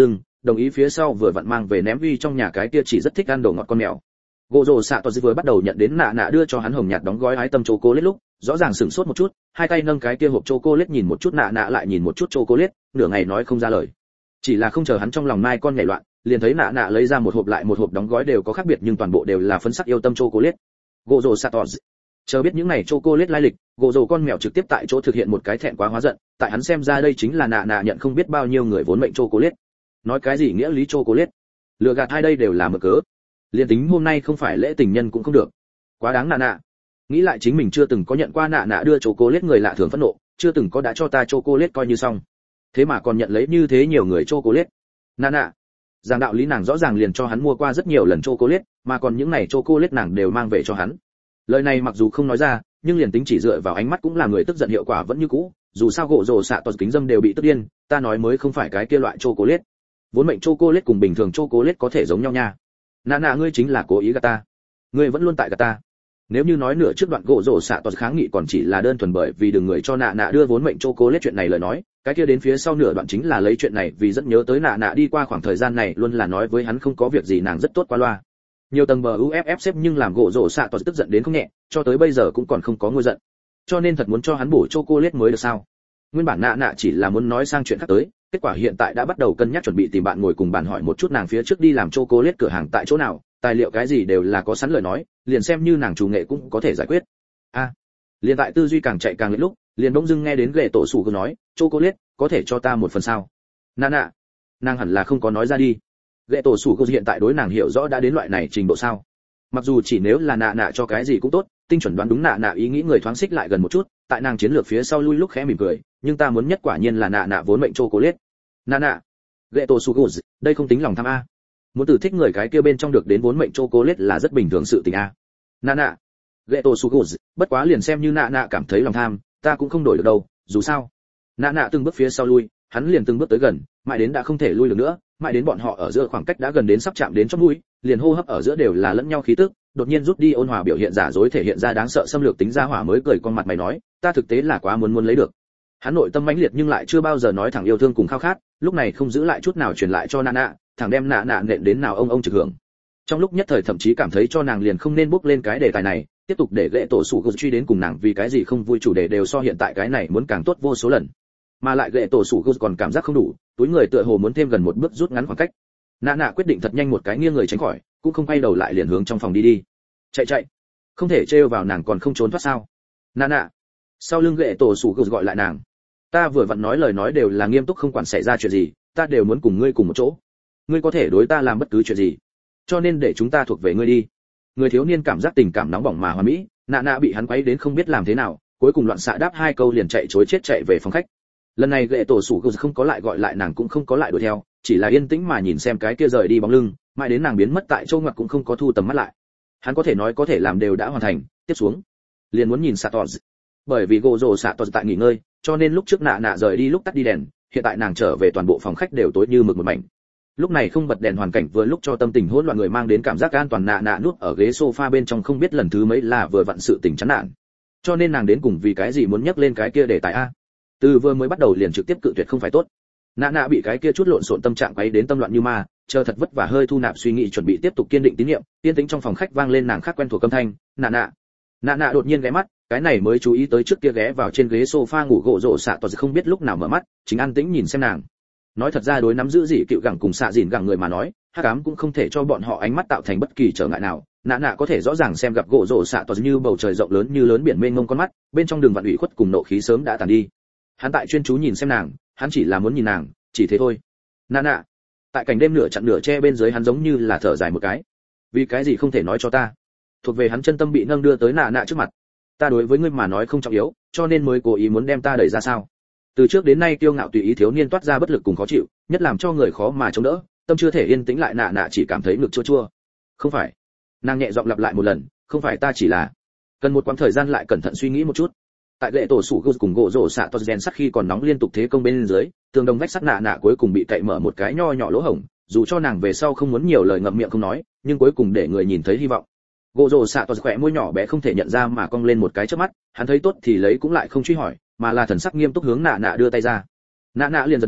đồng ý phía sau vừa vặn mang về ném uy trong nhà cái kia chỉ rất thích ăn đồ ngọt con mèo. Gỗ rồ xạ toa vừa bắt đầu nhận đến nạ nạ đưa cho hắn hồng nhạt đóng gói ái tâm chocolate lúc, rõ ràng sửng sốt một chút, hai tay nâng cái kia hộp chocolate nhìn một chút nạ nạ lại nhìn một chút chocolate, nửa ngày nói không ra lời. Chỉ là không chờ hắn trong lòng mai con nhảy loạn, liền thấy nạ nạ lấy ra một hộp lại một hộp đóng gói đều có khác biệt nhưng toàn bộ đều là phấn sắc yêu tâm chocolate. Gỗ rồ xạ toa chờ biết những này chocolate lai lịch, gỗ rồ con mèo trực tiếp tại chỗ thực hiện một cái thẹn quá hóa giận, tại hắn xem ra đây chính là nạ nạ nhận không biết bao nhiêu người vốn mệnh chocolate. Nói cái gì nghĩa lý chocolate? Lừa gạt hai đây đều là mực cớ. Liên tính hôm nay không phải lễ tình nhân cũng không được. Quá đáng nạ nạ. Nghĩ lại chính mình chưa từng có nhận qua nạ nạ đưa chocolate người lạ thường phẫn nộ, chưa từng có đã cho ta chocolate coi như xong. Thế mà còn nhận lấy như thế nhiều người chocolate. Nạ nạ. Giảng đạo lý nàng rõ ràng liền cho hắn mua qua rất nhiều lần chocolate, mà còn những này chocolate nàng đều mang về cho hắn. Lời này mặc dù không nói ra, nhưng liền tính chỉ dựa vào ánh mắt cũng là người tức giận hiệu quả vẫn như cũ, dù sao gỗ rồ xạ toàn kính dâm đều bị tức điên, ta nói mới không phải cái kia loại chocolate. Vốn mệnh chocolate cùng bình thường chocolate có thể giống nhau nha. Nạ nạ ngươi chính là cố ý gạt ta. Ngươi vẫn luôn tại gạt ta. Nếu như nói nửa trước đoạn gỗ rồ xạ toàn kháng nghị còn chỉ là đơn thuần bởi vì đừng người cho nạ nạ đưa vốn mệnh chocolate chuyện này lời nói, cái kia đến phía sau nửa đoạn chính là lấy chuyện này vì dẫn nhớ tới nạ nạ đi qua khoảng thời gian này luôn là nói với hắn không có việc gì nàng rất tốt qua loa. Nhiều tầng bờ u ép ép xếp nhưng làm gỗ rồ xạ toàn tức giận đến không nhẹ, cho tới bây giờ cũng còn không có ngôi giận. Cho nên thật muốn cho hắn bổ chocolate mới được sao? Nguyên bản nạ nạ chỉ là muốn nói sang chuyện khác tới, kết quả hiện tại đã bắt đầu cân nhắc chuẩn bị tìm bạn ngồi cùng bàn hỏi một chút nàng phía trước đi làm chocolate cửa hàng tại chỗ nào, tài liệu cái gì đều là có sẵn lời nói, liền xem như nàng chủ nghệ cũng có thể giải quyết. A, à, liền tại tư duy càng chạy càng lệch lúc, liền bỗng dưng nghe đến ghệ tổ sủ cứ nói, chocolate, có thể cho ta một phần sao? Nạ nạ, nàng hẳn là không có nói ra đi. Ghệ tổ sủ cứ hiện tại đối nàng hiểu rõ đã đến loại này trình độ sao? Mặc dù chỉ nếu là nạ nạ cho cái gì cũng tốt, tinh chuẩn đoán đúng nạ nạ ý nghĩ người thoáng xích lại gần một chút, tại nàng chiến lược phía sau lui lúc khẽ mỉm cười, nhưng ta muốn nhất quả nhiên là nạ nạ vốn mệnh chocolate. Nạ nạ, ghệ tổ sủ cứ, đây không tính lòng tham a. Muốn từ thích người cái kia bên trong được đến vốn mệnh chocolate là rất bình thường sự tình a. Nạ nạ, ghệ tổ sủ cứ, bất quá liền xem như nạ nạ cảm thấy lòng tham, ta cũng không đổi được đâu, dù sao. Nạ nạ từng bước phía sau lui, hắn liền từng bước tới gần, mãi đến đã không thể lui được nữa, mãi đến bọn họ ở giữa khoảng cách đã gần đến sắp chạm đến chóp mũi, liền hô hấp ở giữa đều là lẫn nhau khí tức, đột nhiên rút đi ôn hòa biểu hiện giả dối thể hiện ra đáng sợ xâm lược tính ra hỏa mới cười con mặt mày nói, ta thực tế là quá muốn muốn lấy được. Hắn nội tâm mãnh liệt nhưng lại chưa bao giờ nói thẳng yêu thương cùng khao khát, lúc này không giữ lại chút nào truyền lại cho nạ nạ, thẳng đem nạ nạ nện đến nào ông ông trực hưởng. Trong lúc nhất thời thậm chí cảm thấy cho nàng liền không nên bước lên cái đề tài này, tiếp tục để ghệ tổ sủ gục truy đến cùng nàng vì cái gì không vui chủ đề đều so hiện tại cái này muốn càng tốt vô số lần. Mà lại ghệ tổ sủ gục còn cảm giác không đủ, túi người tựa hồ muốn thêm gần một bước rút ngắn khoảng cách. Nạ nạ quyết định thật nhanh một cái nghiêng người tránh khỏi, cũng không quay đầu lại liền hướng trong phòng đi đi. Chạy chạy, không thể trêu vào nàng còn không trốn thoát sao? Nạ nạ. Sau lưng ghệ tổ sủ gục gọi lại nàng. Ta vừa vặn nói lời nói đều là nghiêm túc không quản xảy ra chuyện gì, ta đều muốn cùng ngươi cùng một chỗ. Ngươi có thể đối ta làm bất cứ chuyện gì, cho nên để chúng ta thuộc về ngươi đi. Người thiếu niên cảm giác tình cảm nóng bỏng mà hoàn mỹ, nạ nạ bị hắn quấy đến không biết làm thế nào, cuối cùng loạn xạ đáp hai câu liền chạy chối chết chạy về phòng khách. Lần này ghệ tổ sủ gục không có lại gọi lại nàng cũng không có lại đuổi theo, chỉ là yên tĩnh mà nhìn xem cái kia rời đi bóng lưng, mãi đến nàng biến mất tại chỗ ngoặt cũng không có thu tầm mắt lại. Hắn có thể nói có thể làm đều đã hoàn thành, tiếp xuống liền muốn nhìn Satos. Bởi vì gỗ rồ Satos tại nghỉ ngơi, cho nên lúc trước nạ nạ rời đi lúc tắt đi đèn, hiện tại nàng trở về toàn bộ phòng khách đều tối như mực một mảnh. Lúc này không bật đèn hoàn cảnh vừa lúc cho tâm tình hỗn loạn người mang đến cảm giác an toàn. Nạ nạ nuốt ở ghế sofa bên trong không biết lần thứ mấy là vừa vặn sự tình chán nản. Cho nên nàng đến cùng vì cái gì muốn nhắc lên cái kia để tài a? Từ vừa mới bắt đầu liền trực tiếp cự tuyệt không phải tốt. Nạ nạ bị cái kia chút lộn xộn tâm trạng quấy đến tâm loạn như ma, chờ thật vất vả hơi thu nạp suy nghĩ chuẩn bị tiếp tục kiên định tín nhiệm, yên tĩnh trong phòng khách vang lên nàng khác quen thuộc âm thanh, nạ nạ. Nạ nạ đột nhiên ghé mắt, cái này mới chú ý tới trước kia ghé vào trên ghế sofa ngủ gỗ rộ xạ toàn không biết lúc nào mở mắt, chính an tĩnh nhìn xem nàng. Nói thật ra đối nắm giữ gì cựu gẳng cùng xạ dìn gẳng người mà nói, hắc ám cũng không thể cho bọn họ ánh mắt tạo thành bất kỳ trở ngại nào. Nạ nạ có thể rõ ràng xem gặp gỗ rộ xạ toàn như bầu trời rộng lớn như lớn biển mênh mông con mắt, bên trong đường vạn ủy khuất cùng nộ khí sớm đã tàn đi. Hắn tại chuyên chú nhìn xem nàng, hắn chỉ là muốn nhìn nàng, chỉ thế thôi. Nạ nạ. Tại cảnh đêm nửa chặn nửa che bên dưới hắn giống như là thở dài một cái. Vì cái gì không thể nói cho ta? Thuộc về hắn chân tâm bị nâng đưa tới nạ nạ trước mặt. Ta đối với ngươi mà nói không trọng yếu, cho nên mới cố ý muốn đem ta đẩy ra sao? Từ trước đến nay kiêu ngạo tùy ý thiếu niên toát ra bất lực cùng khó chịu, nhất làm cho người khó mà chống đỡ, tâm chưa thể yên tĩnh lại. Nạ nạ chỉ cảm thấy ngực chua chua. Không phải. Nàng nhẹ giọng lặp lại một lần, không phải ta chỉ là cần một quãng thời gian lại cẩn thận suy nghĩ một chút. Tại gậy tổ sủ cùng gỗ rổ xạ to gen sắt khi còn nóng liên tục thế công bên dưới, tường đồng vách sắt nạ nạ cuối cùng bị cậy mở một cái nho nhỏ lỗ hổng, dù cho nàng về sau không muốn nhiều lời ngậm miệng không nói, nhưng cuối cùng để người nhìn thấy hy vọng. Gỗ rổ xạ to khỏe môi nhỏ bé không thể nhận ra mà cong lên một cái chớp mắt, hắn thấy tốt thì lấy cũng lại không truy hỏi, mà là thần sắc nghiêm túc hướng nạ nạ đưa tay ra. Nạ nạ liền giật mình,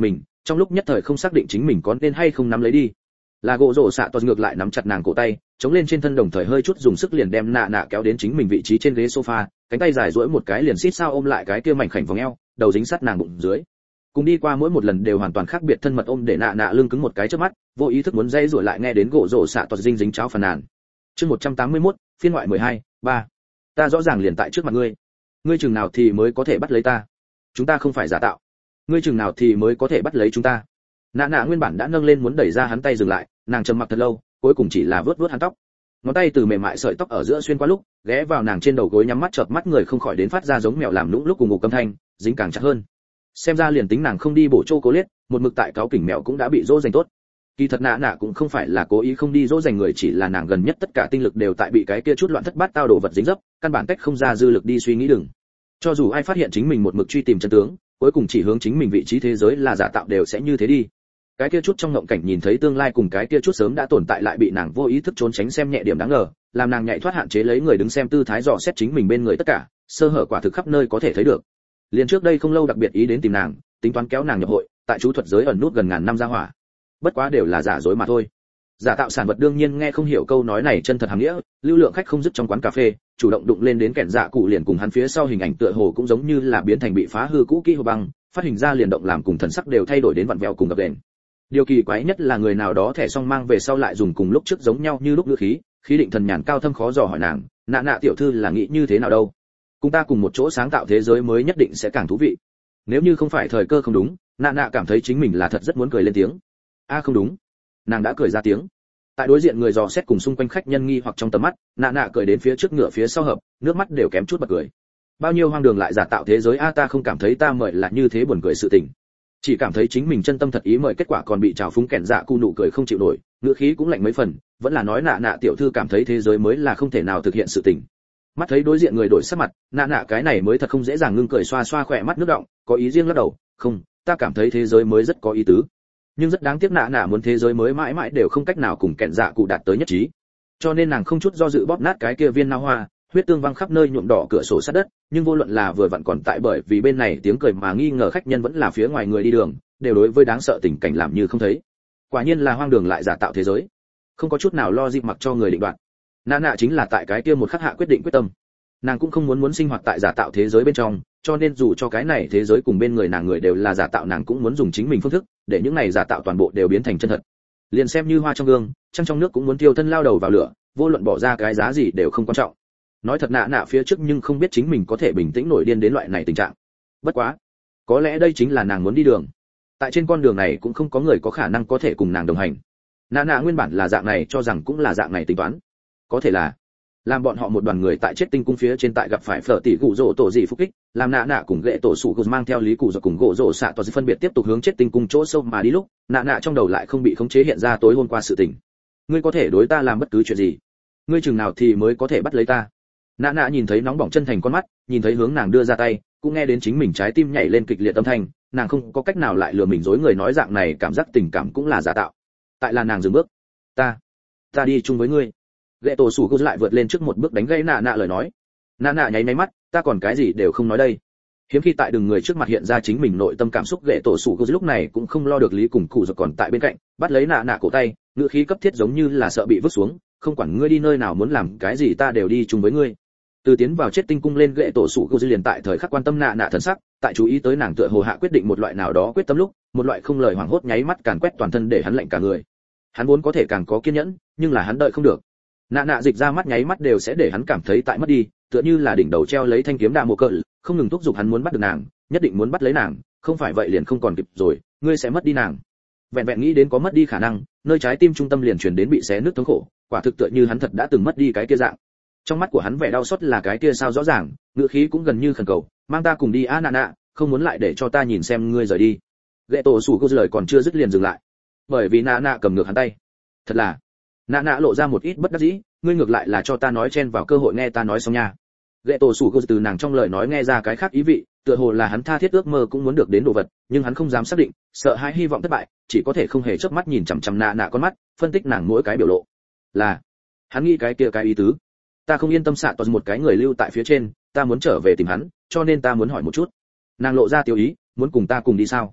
trong lúc nhất thời không xác định chính mình có nên hay không nắm lấy đi. Là gỗ rổ xạ toàn ngược lại nắm chặt nàng cổ tay, chống lên trên thân đồng thời hơi chút dùng sức liền đem nạ nạ kéo đến chính mình vị trí trên ghế sofa, cánh tay dài duỗi một cái liền xít sao ôm lại cái kia mảnh khảnh vòng eo, đầu dính sát nàng bụng dưới. Cùng đi qua mỗi một lần đều hoàn toàn khác biệt thân mật ôm để nạ nạ lưng cứng một cái chớp mắt, vô ý thức muốn dây rồi lại nghe đến gỗ rổ xạ toàn dinh dính cháo phàn nàn. Chương một trăm tám mươi mốt, phiên ngoại mười hai, ba. Ta rõ ràng liền tại trước mặt ngươi. Ngươi chừng nào thì mới có thể bắt lấy ta? Chúng ta không phải giả tạo. Ngươi chừng nào thì mới có thể bắt lấy chúng ta? Nạ nạ nguyên bản đã nâng lên muốn đẩy ra hắn tay dừng lại, nàng trầm mặc thật lâu, cuối cùng chỉ là vớt vớt hắn tóc. Ngón tay từ mềm mại sợi tóc ở giữa xuyên qua lúc, ghé vào nàng trên đầu gối nhắm mắt chợp mắt người không khỏi đến phát ra giống mèo làm nũng lúc cùng ngủ âm thanh, dính càng chặt hơn. Xem ra liền tính nàng không đi bổ chocolate, một mực tại cáo kỉnh mèo cũng đã bị dỗ dành tốt. Kỳ thật nạ nạ cũng không phải là cố ý không đi dỗ dành người, chỉ là nàng gần nhất tất cả tinh lực đều tại bị cái kia chút loạn thất bát tao đồ vật dính dấp, căn bản tách không ra dư lực đi suy nghĩ đừng. Cho dù ai phát hiện chính mình một mực truy tìm chân tướng, cuối cùng chỉ hướng chính mình vị trí thế giới là giả tạo đều sẽ như thế đi. Cái kia chút trong ngộng cảnh nhìn thấy tương lai cùng cái kia chút sớm đã tồn tại lại bị nàng vô ý thức trốn tránh xem nhẹ điểm đáng ngờ, làm nàng nhạy thoát hạn chế lấy người đứng xem tư thái dò xét chính mình bên người tất cả, sơ hở quả thực khắp nơi có thể thấy được. Liền trước đây không lâu đặc biệt ý đến tìm nàng, tính toán kéo nàng nhập hội, tại chú thuật giới ẩn nút gần ngàn năm ra hỏa. Bất quá đều là giả dối mà thôi. Giả tạo sản vật đương nhiên nghe không hiểu câu nói này chân thật hàm nghĩa, lưu lượng khách không dứt trong quán cà phê, chủ động đụng lên đến kẻn dạ cụ liền cùng hắn phía sau hình ảnh tựa hồ cũng giống như là biến thành bị phá hư cũ kỹ hồ băng, phát hình ra liền động làm cùng thần sắc đều thay đổi đến vặn vẹo cùng gập ghềnh. Điều kỳ quái nhất là người nào đó thẻ xong mang về sau lại dùng cùng lúc trước giống nhau như lúc ngữ khí, khí định thần nhàn cao thâm khó dò hỏi nàng, nạ nạ tiểu thư là nghĩ như thế nào đâu? Cùng ta cùng một chỗ sáng tạo thế giới mới nhất định sẽ càng thú vị. Nếu như không phải thời cơ không đúng, nạ nạ cảm thấy chính mình là thật rất muốn cười lên tiếng. A không đúng, nàng đã cười ra tiếng. Tại đối diện người dò xét cùng xung quanh khách nhân nghi hoặc trong tầm mắt, nạ nạ cười đến phía trước ngựa phía sau hợp, nước mắt đều kém chút bật cười. Bao nhiêu hoang đường lại giả tạo thế giới a, ta không cảm thấy ta mời là như thế buồn cười sự tình. Chỉ cảm thấy chính mình chân tâm thật ý mời, kết quả còn bị trào phúng kẹn dạ cu nụ cười không chịu nổi, ngựa khí cũng lạnh mấy phần, vẫn là nói nạ nạ tiểu thư cảm thấy thế giới mới là không thể nào thực hiện sự tình. Mắt thấy đối diện người đổi sắc mặt, nạ nạ cái này mới thật không dễ dàng ngưng cười xoa xoa khỏe mắt nước động, có ý riêng lắc đầu, không, ta cảm thấy thế giới mới rất có ý tứ. Nhưng rất đáng tiếc nạ nạ muốn thế giới mới mãi mãi đều không cách nào cùng kẹn dạ cụ đạt tới nhất trí, cho nên nàng không chút do dự bóp nát cái kia viên na hoa, huyết tương văng khắp nơi nhuộm đỏ cửa sổ sát đất, nhưng vô luận là vừa vặn còn tại bởi vì bên này tiếng cười mà nghi ngờ khách nhân vẫn là phía ngoài người đi đường, đều đối với đáng sợ tình cảnh làm như không thấy. Quả nhiên là hoang đường lại giả tạo thế giới, không có chút nào lo dịp mặc cho người định đoạt. Nạ nạ chính là tại cái kia một khắc hạ quyết định quyết tâm, nàng cũng không muốn muốn sinh hoạt tại giả tạo thế giới bên trong, cho nên dù cho cái này thế giới cùng bên người nàng người đều là giả tạo, nàng cũng muốn dùng chính mình phương thức để những này giả tạo toàn bộ đều biến thành chân thật. Liền xem như hoa trong gương, trăng trong nước cũng muốn tiêu thân lao đầu vào lửa, vô luận bỏ ra cái giá gì đều không quan trọng. Nói thật nạ nạ phía trước nhưng không biết chính mình có thể bình tĩnh nổi điên đến loại này tình trạng. Bất quá, có lẽ đây chính là nàng muốn đi đường. Tại trên con đường này cũng không có người có khả năng có thể cùng nàng đồng hành. Nạ nạ nguyên bản là dạng này cho rằng cũng là dạng này tính toán. Có thể là làm bọn họ một đoàn người tại chết tinh cung phía trên tại gặp phải phở tỷ gụ rỗ tổ dị phục kích, làm nạ nạ cùng gệ tổ sủ gù mang theo lý cụ rồi cùng gỗ rỗ xạ tổ phân biệt tiếp tục hướng chết tinh cung chỗ sâu mà đi lúc, nạ nạ trong đầu lại không bị khống chế hiện ra tối hôm qua sự tình. Ngươi có thể đối ta làm bất cứ chuyện gì, ngươi chừng nào thì mới có thể bắt lấy ta? Nạ nạ nhìn thấy nóng bỏng chân thành con mắt, nhìn thấy hướng nàng đưa ra tay, cũng nghe đến chính mình trái tim nhảy lên kịch liệt âm thanh, nàng không có cách nào lại lừa mình dối người nói dạng này cảm giác tình cảm cũng là giả tạo. Tại là nàng dừng bước. Ta, ta đi chung với ngươi. Gệ tổ sủ gù lại vượt lên trước một bước đánh gãy nạ nạ lời nói. Nạ nạ nháy máy mắt, ta còn cái gì đều không nói đây. Hiếm khi tại đừng người trước mặt hiện ra chính mình nội tâm cảm xúc, gệ tổ sủ gù lúc này cũng không lo được lý cùng cụ rồi còn tại bên cạnh, bắt lấy nạ nạ cổ tay, ngữ khí cấp thiết giống như là sợ bị vứt xuống, không quản ngươi đi nơi nào muốn làm cái gì ta đều đi chung với ngươi. Từ tiến vào chết tinh cung lên, gệ tổ sủ gù liền tại thời khắc quan tâm nạ nạ thần sắc, tại chú ý tới nàng tựa hồ hạ quyết định một loại nào đó quyết tâm lúc, một loại không lời hoảng hốt nháy mắt càn quét toàn thân để hắn lạnh cả người. Hắn vốn có thể càng có kiên nhẫn, nhưng là hắn đợi không được. Nạ nạ dịch ra mắt nháy mắt đều sẽ để hắn cảm thấy tại mất đi, tựa như là đỉnh đầu treo lấy thanh kiếm đa mộ cỡ, không ngừng thúc giục hắn muốn bắt được nàng, nhất định muốn bắt lấy nàng, không phải vậy liền không còn kịp rồi, ngươi sẽ mất đi nàng. Vẹn vẹn nghĩ đến có mất đi khả năng, nơi trái tim trung tâm liền truyền đến bị xé nứt thống khổ, quả thực tựa như hắn thật đã từng mất đi cái kia dạng. Trong mắt của hắn vẻ đau xót là cái kia sao rõ ràng, ngữ khí cũng gần như khẩn cầu, mang ta cùng đi a nạ nạ, không muốn lại để cho ta nhìn xem ngươi rời đi. Gệ tổ sủ cô lời còn chưa dứt liền dừng lại, bởi vì nạ nạ cầm ngược hắn tay. Thật là, nạ nạ lộ ra một ít bất đắc dĩ, ngươi ngược lại là cho ta nói chen vào cơ hội nghe ta nói xong nha. Gệ tổ sủ cô từ nàng trong lời nói nghe ra cái khác ý vị, tựa hồ là hắn tha thiết ước mơ cũng muốn được đến đồ vật, nhưng hắn không dám xác định, sợ hãi hy vọng thất bại, chỉ có thể không hề chớp mắt nhìn chằm chằm nạ nạ con mắt, phân tích nàng mỗi cái biểu lộ. Là, hắn nghĩ cái kia cái ý tứ. Ta không yên tâm xạ toàn một cái người lưu tại phía trên, ta muốn trở về tìm hắn, cho nên ta muốn hỏi một chút. Nàng lộ ra tiêu ý, muốn cùng ta cùng đi sao?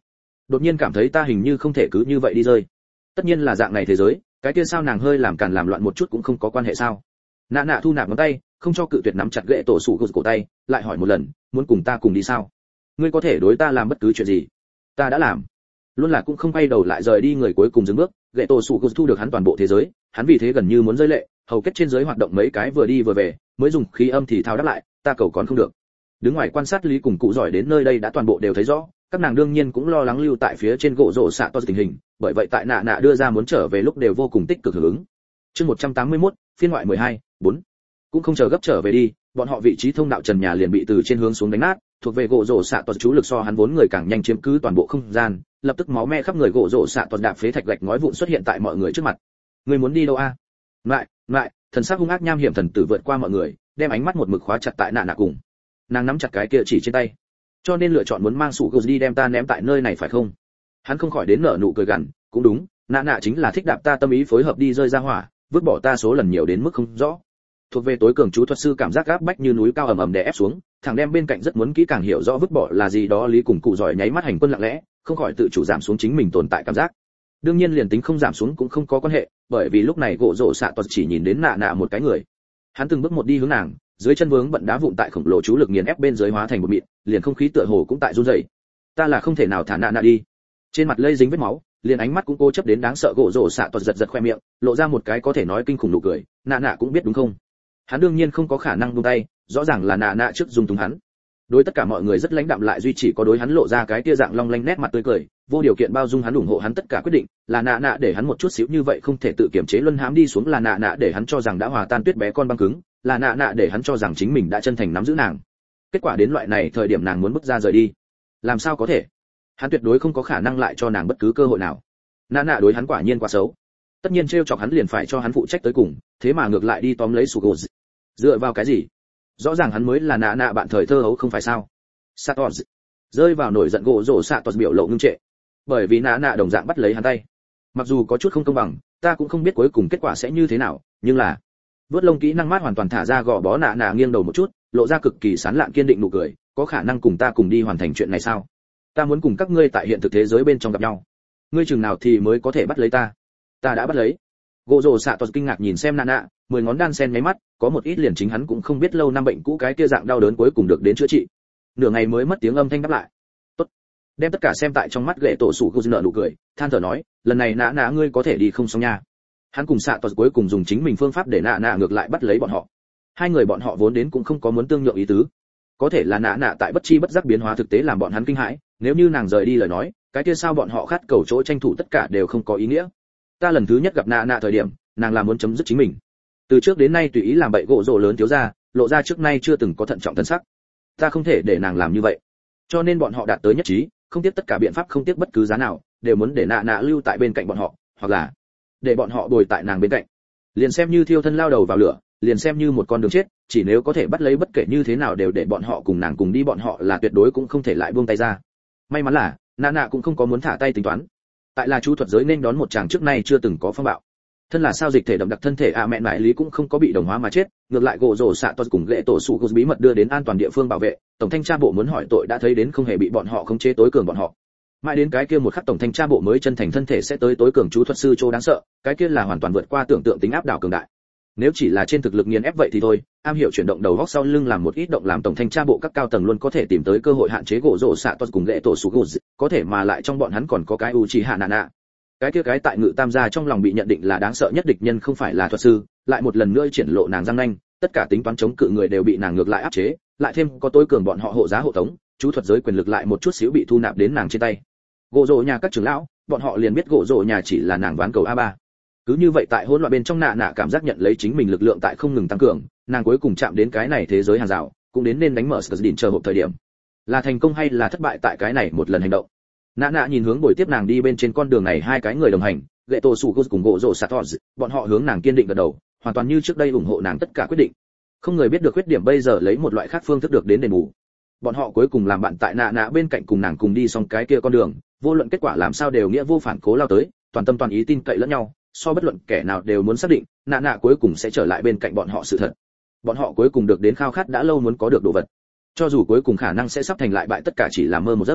đột nhiên cảm thấy ta hình như không thể cứ như vậy đi rơi. Tất nhiên là dạng này thế giới, cái kia sao nàng hơi làm càn làm loạn một chút cũng không có quan hệ sao? Nạ nạ thu nạp ngón tay, không cho cự tuyệt nắm chặt gậy tổ sủ cổ tay, lại hỏi một lần, muốn cùng ta cùng đi sao? Ngươi có thể đối ta làm bất cứ chuyện gì. Ta đã làm. Luôn là cũng không quay đầu lại rời đi người cuối cùng dừng bước, gậy tổ sủ cổ thu được hắn toàn bộ thế giới, hắn vì thế gần như muốn rơi lệ, hầu kết trên dưới hoạt động mấy cái vừa đi vừa về, mới dùng khí âm thì thao đáp lại, ta cầu còn không được. Đứng ngoài quan sát Lý cùng cụ giỏi đến nơi đây đã toàn bộ đều thấy rõ, các nàng đương nhiên cũng lo lắng lưu tại phía trên gỗ rổ xạ to tình hình, bởi vậy tại nạ nạ đưa ra muốn trở về lúc đều vô cùng tích cực hưởng ứng. Chương một trăm tám mươi mốt, phiên ngoại mười hai, bốn. Cũng không chờ gấp trở về đi, bọn họ vị trí thông đạo trần nhà liền bị từ trên hướng xuống đánh nát, thuộc về gỗ rổ xạ to chú lực so hắn vốn người càng nhanh chiếm cứ toàn bộ không gian, lập tức máu me khắp người gỗ rổ xạ to đạp phế thạch gạch ngói vụn xuất hiện tại mọi người trước mặt. Người muốn đi đâu a? Lại, lại, thần sắc hung ác nham hiểm thần tử vượt qua mọi người, đem ánh mắt một mực khóa chặt tại nạ nạ cùng. Nàng nắm chặt cái kia chỉ trên tay, cho nên lựa chọn muốn mang sủ gỗ đi đem ta ném tại nơi này phải không? Hắn không khỏi đến nở nụ cười gằn, cũng đúng, nạ nạ chính là thích đạp ta tâm ý phối hợp đi rơi ra hỏa, vứt bỏ ta số lần nhiều đến mức không rõ. Thuộc về tối cường chú thuật sư cảm giác gáp bách như núi cao ầm ầm đè ép xuống, thằng đem bên cạnh rất muốn kỹ càng hiểu rõ vứt bỏ là gì đó Lý cùng cụ giỏi nháy mắt hành quân lặng lẽ, không khỏi tự chủ giảm xuống chính mình tồn tại cảm giác. Đương nhiên liền tính không giảm xuống cũng không có quan hệ, bởi vì lúc này gỗ rổ xạ toàn chỉ nhìn đến nạ nạ một cái người. Hắn từng bước một đi hướng nàng, dưới chân vướng bận đá vụn tại khổng lồ chú lực nghiền ép bên dưới hóa thành một mịn, liền không khí tựa hồ cũng tại run rẩy. Ta là không thể nào thả nạ nạ đi. Trên mặt lây dính vết máu, liền ánh mắt cũng cố chấp đến đáng sợ gỗ rổ xạ toàn giật giật khoe miệng, lộ ra một cái có thể nói kinh khủng nụ cười, nạ nạ cũng biết đúng không? Hắn đương nhiên không có khả năng buông tay, rõ ràng là nạ nạ trước dùng túng hắn. Đối tất cả mọi người rất lãnh đạm lại duy chỉ có đối hắn lộ ra cái tia dạng long lanh nét mặt tươi cười, vô điều kiện bao dung hắn ủng hộ hắn tất cả quyết định, là nạ nạ để hắn một chút xíu như vậy không thể tự kiểm chế luân hãm đi xuống, là nạ nạ để hắn cho rằng đã hòa tan tuyết bé con băng cứng, là nạ nạ để hắn cho rằng chính mình đã chân thành nắm giữ nàng. Kết quả đến loại này thời điểm nàng muốn bước ra rời đi, làm sao có thể? Hắn tuyệt đối không có khả năng lại cho nàng bất cứ cơ hội nào. Nạ nạ đối hắn quả nhiên quá xấu, tất nhiên trêu chọc hắn liền phải cho hắn phụ trách tới cùng, thế mà ngược lại đi tóm lấy sủ gỗ. Dựa vào cái gì? Rõ ràng hắn mới là nạ nạ bạn thời thơ hấu không phải sao? Satos rơi vào nổi giận gỗ rổ Satos biểu lộ ngưng trệ, bởi vì nạ nạ đồng dạng bắt lấy hắn tay. Mặc dù có chút không công bằng, ta cũng không biết cuối cùng kết quả sẽ như thế nào, nhưng là vớt lông kỹ năng mát hoàn toàn thả ra gò bó nạ nạ nghiêng đầu một chút, lộ ra cực kỳ sán lạn kiên định nụ cười, có khả năng cùng ta cùng đi hoàn thành chuyện này sao? Ta muốn cùng các ngươi tại hiện thực thế giới bên trong gặp nhau. Ngươi chừng nào thì mới có thể bắt lấy ta? Ta đã bắt lấy. Gỗ rổ Satos kinh ngạc nhìn xem nạ nạ, mười ngón đan sen nháy mắt, có một ít liền chính hắn cũng không biết lâu năm bệnh cũ cái kia dạng đau đớn cuối cùng được đến chữa trị. Nửa ngày mới mất tiếng âm thanh đáp lại. Tốt. Đem tất cả xem tại trong mắt gậy tổ sủ gỗ nợ nụ cười, than thở nói, lần này nã nã ngươi có thể đi không xong nha. Hắn cùng xạ toàn cuối cùng dùng chính mình phương pháp để nã nã ngược lại bắt lấy bọn họ. Hai người bọn họ vốn đến cũng không có muốn tương nhượng ý tứ. Có thể là nã nã tại bất chi bất giác biến hóa thực tế làm bọn hắn kinh hãi, nếu như nàng rời đi lời nói, cái kia sao bọn họ khát cầu chỗ tranh thủ tất cả đều không có ý nghĩa. Ta lần thứ nhất gặp nã nã thời điểm, nàng là muốn chấm dứt chính mình. Từ trước đến nay tùy ý làm bậy gỗ rồ lớn thiếu ra, lộ ra trước nay chưa từng có thận trọng thân sắc. Ta không thể để nàng làm như vậy, cho nên bọn họ đạt tới nhất trí, không tiếc tất cả biện pháp, không tiếc bất cứ giá nào, đều muốn để nạ nạ lưu tại bên cạnh bọn họ, hoặc là để bọn họ bồi tại nàng bên cạnh, liền xem như thiêu thân lao đầu vào lửa, liền xem như một con đường chết, chỉ nếu có thể bắt lấy bất kể như thế nào đều để bọn họ cùng nàng cùng đi, bọn họ là tuyệt đối cũng không thể lại buông tay ra. May mắn là nạ nạ cũng không có muốn thả tay tính toán, tại là chú thuật giới nên đón một chàng trước nay chưa từng có phong bạo. Thân là sao dịch thể đậm đặc thân thể a mẹ nại lý cũng không có bị đồng hóa mà chết, ngược lại gỗ rổ xạ toàn cùng lệ tổ sủ gỗ bí mật đưa đến an toàn địa phương bảo vệ. Tổng thanh tra bộ muốn hỏi tội đã thấy đến không hề bị bọn họ khống chế tối cường bọn họ. Mãi đến cái kia một khắc tổng thanh tra bộ mới chân thành thân thể sẽ tới tối cường chú thuật sư châu đáng sợ, cái kia là hoàn toàn vượt qua tưởng tượng tính áp đảo cường đại. Nếu chỉ là trên thực lực nghiền ép vậy thì thôi, am hiểu chuyển động đầu góc sau lưng làm một ít động làm tổng thanh tra bộ các cao tầng luôn có thể tìm tới cơ hội hạn chế gỗ rổ xạ toàn cùng lệ tổ sủ gỗ, có thể mà lại trong bọn hắn còn có cái u chỉ hạ nạ nạ. Cái kia cái tại ngự tam gia trong lòng bị nhận định là đáng sợ nhất địch nhân không phải là thuật sư, lại một lần nữa triển lộ nàng răng nanh, tất cả tính toán chống cự người đều bị nàng ngược lại áp chế, lại thêm có tối cường bọn họ hộ giá hộ tống, chú thuật giới quyền lực lại một chút xíu bị thu nạp đến nàng trên tay. Gỗ rổ nhà các trưởng lão, bọn họ liền biết gỗ rổ nhà chỉ là nàng ván cầu a ba. Cứ như vậy tại hỗn loạn bên trong nạ nạ cảm giác nhận lấy chính mình lực lượng tại không ngừng tăng cường, nàng cuối cùng chạm đến cái này thế giới hàng rào, cũng đến nên đánh mở Skzdin chờ hộp thời điểm. Là thành công hay là thất bại tại cái này một lần hành động. Nạ nạ nhìn hướng buổi tiếp nàng đi bên trên con đường này hai cái người đồng hành, gậy tổ sủ cùng gỗ rổ Satos, bọn họ hướng nàng kiên định gật đầu, hoàn toàn như trước đây ủng hộ nàng tất cả quyết định. Không người biết được khuyết điểm bây giờ lấy một loại khác phương thức được đến đền bù. Bọn họ cuối cùng làm bạn tại nạ nạ bên cạnh cùng nàng cùng đi xong cái kia con đường, vô luận kết quả làm sao đều nghĩa vô phản cố lao tới, toàn tâm toàn ý tin cậy lẫn nhau, so bất luận kẻ nào đều muốn xác định, nạ nạ cuối cùng sẽ trở lại bên cạnh bọn họ sự thật. Bọn họ cuối cùng được đến khao khát đã lâu muốn có được đồ vật. Cho dù cuối cùng khả năng sẽ sắp thành lại bại tất cả chỉ là mơ một giấc.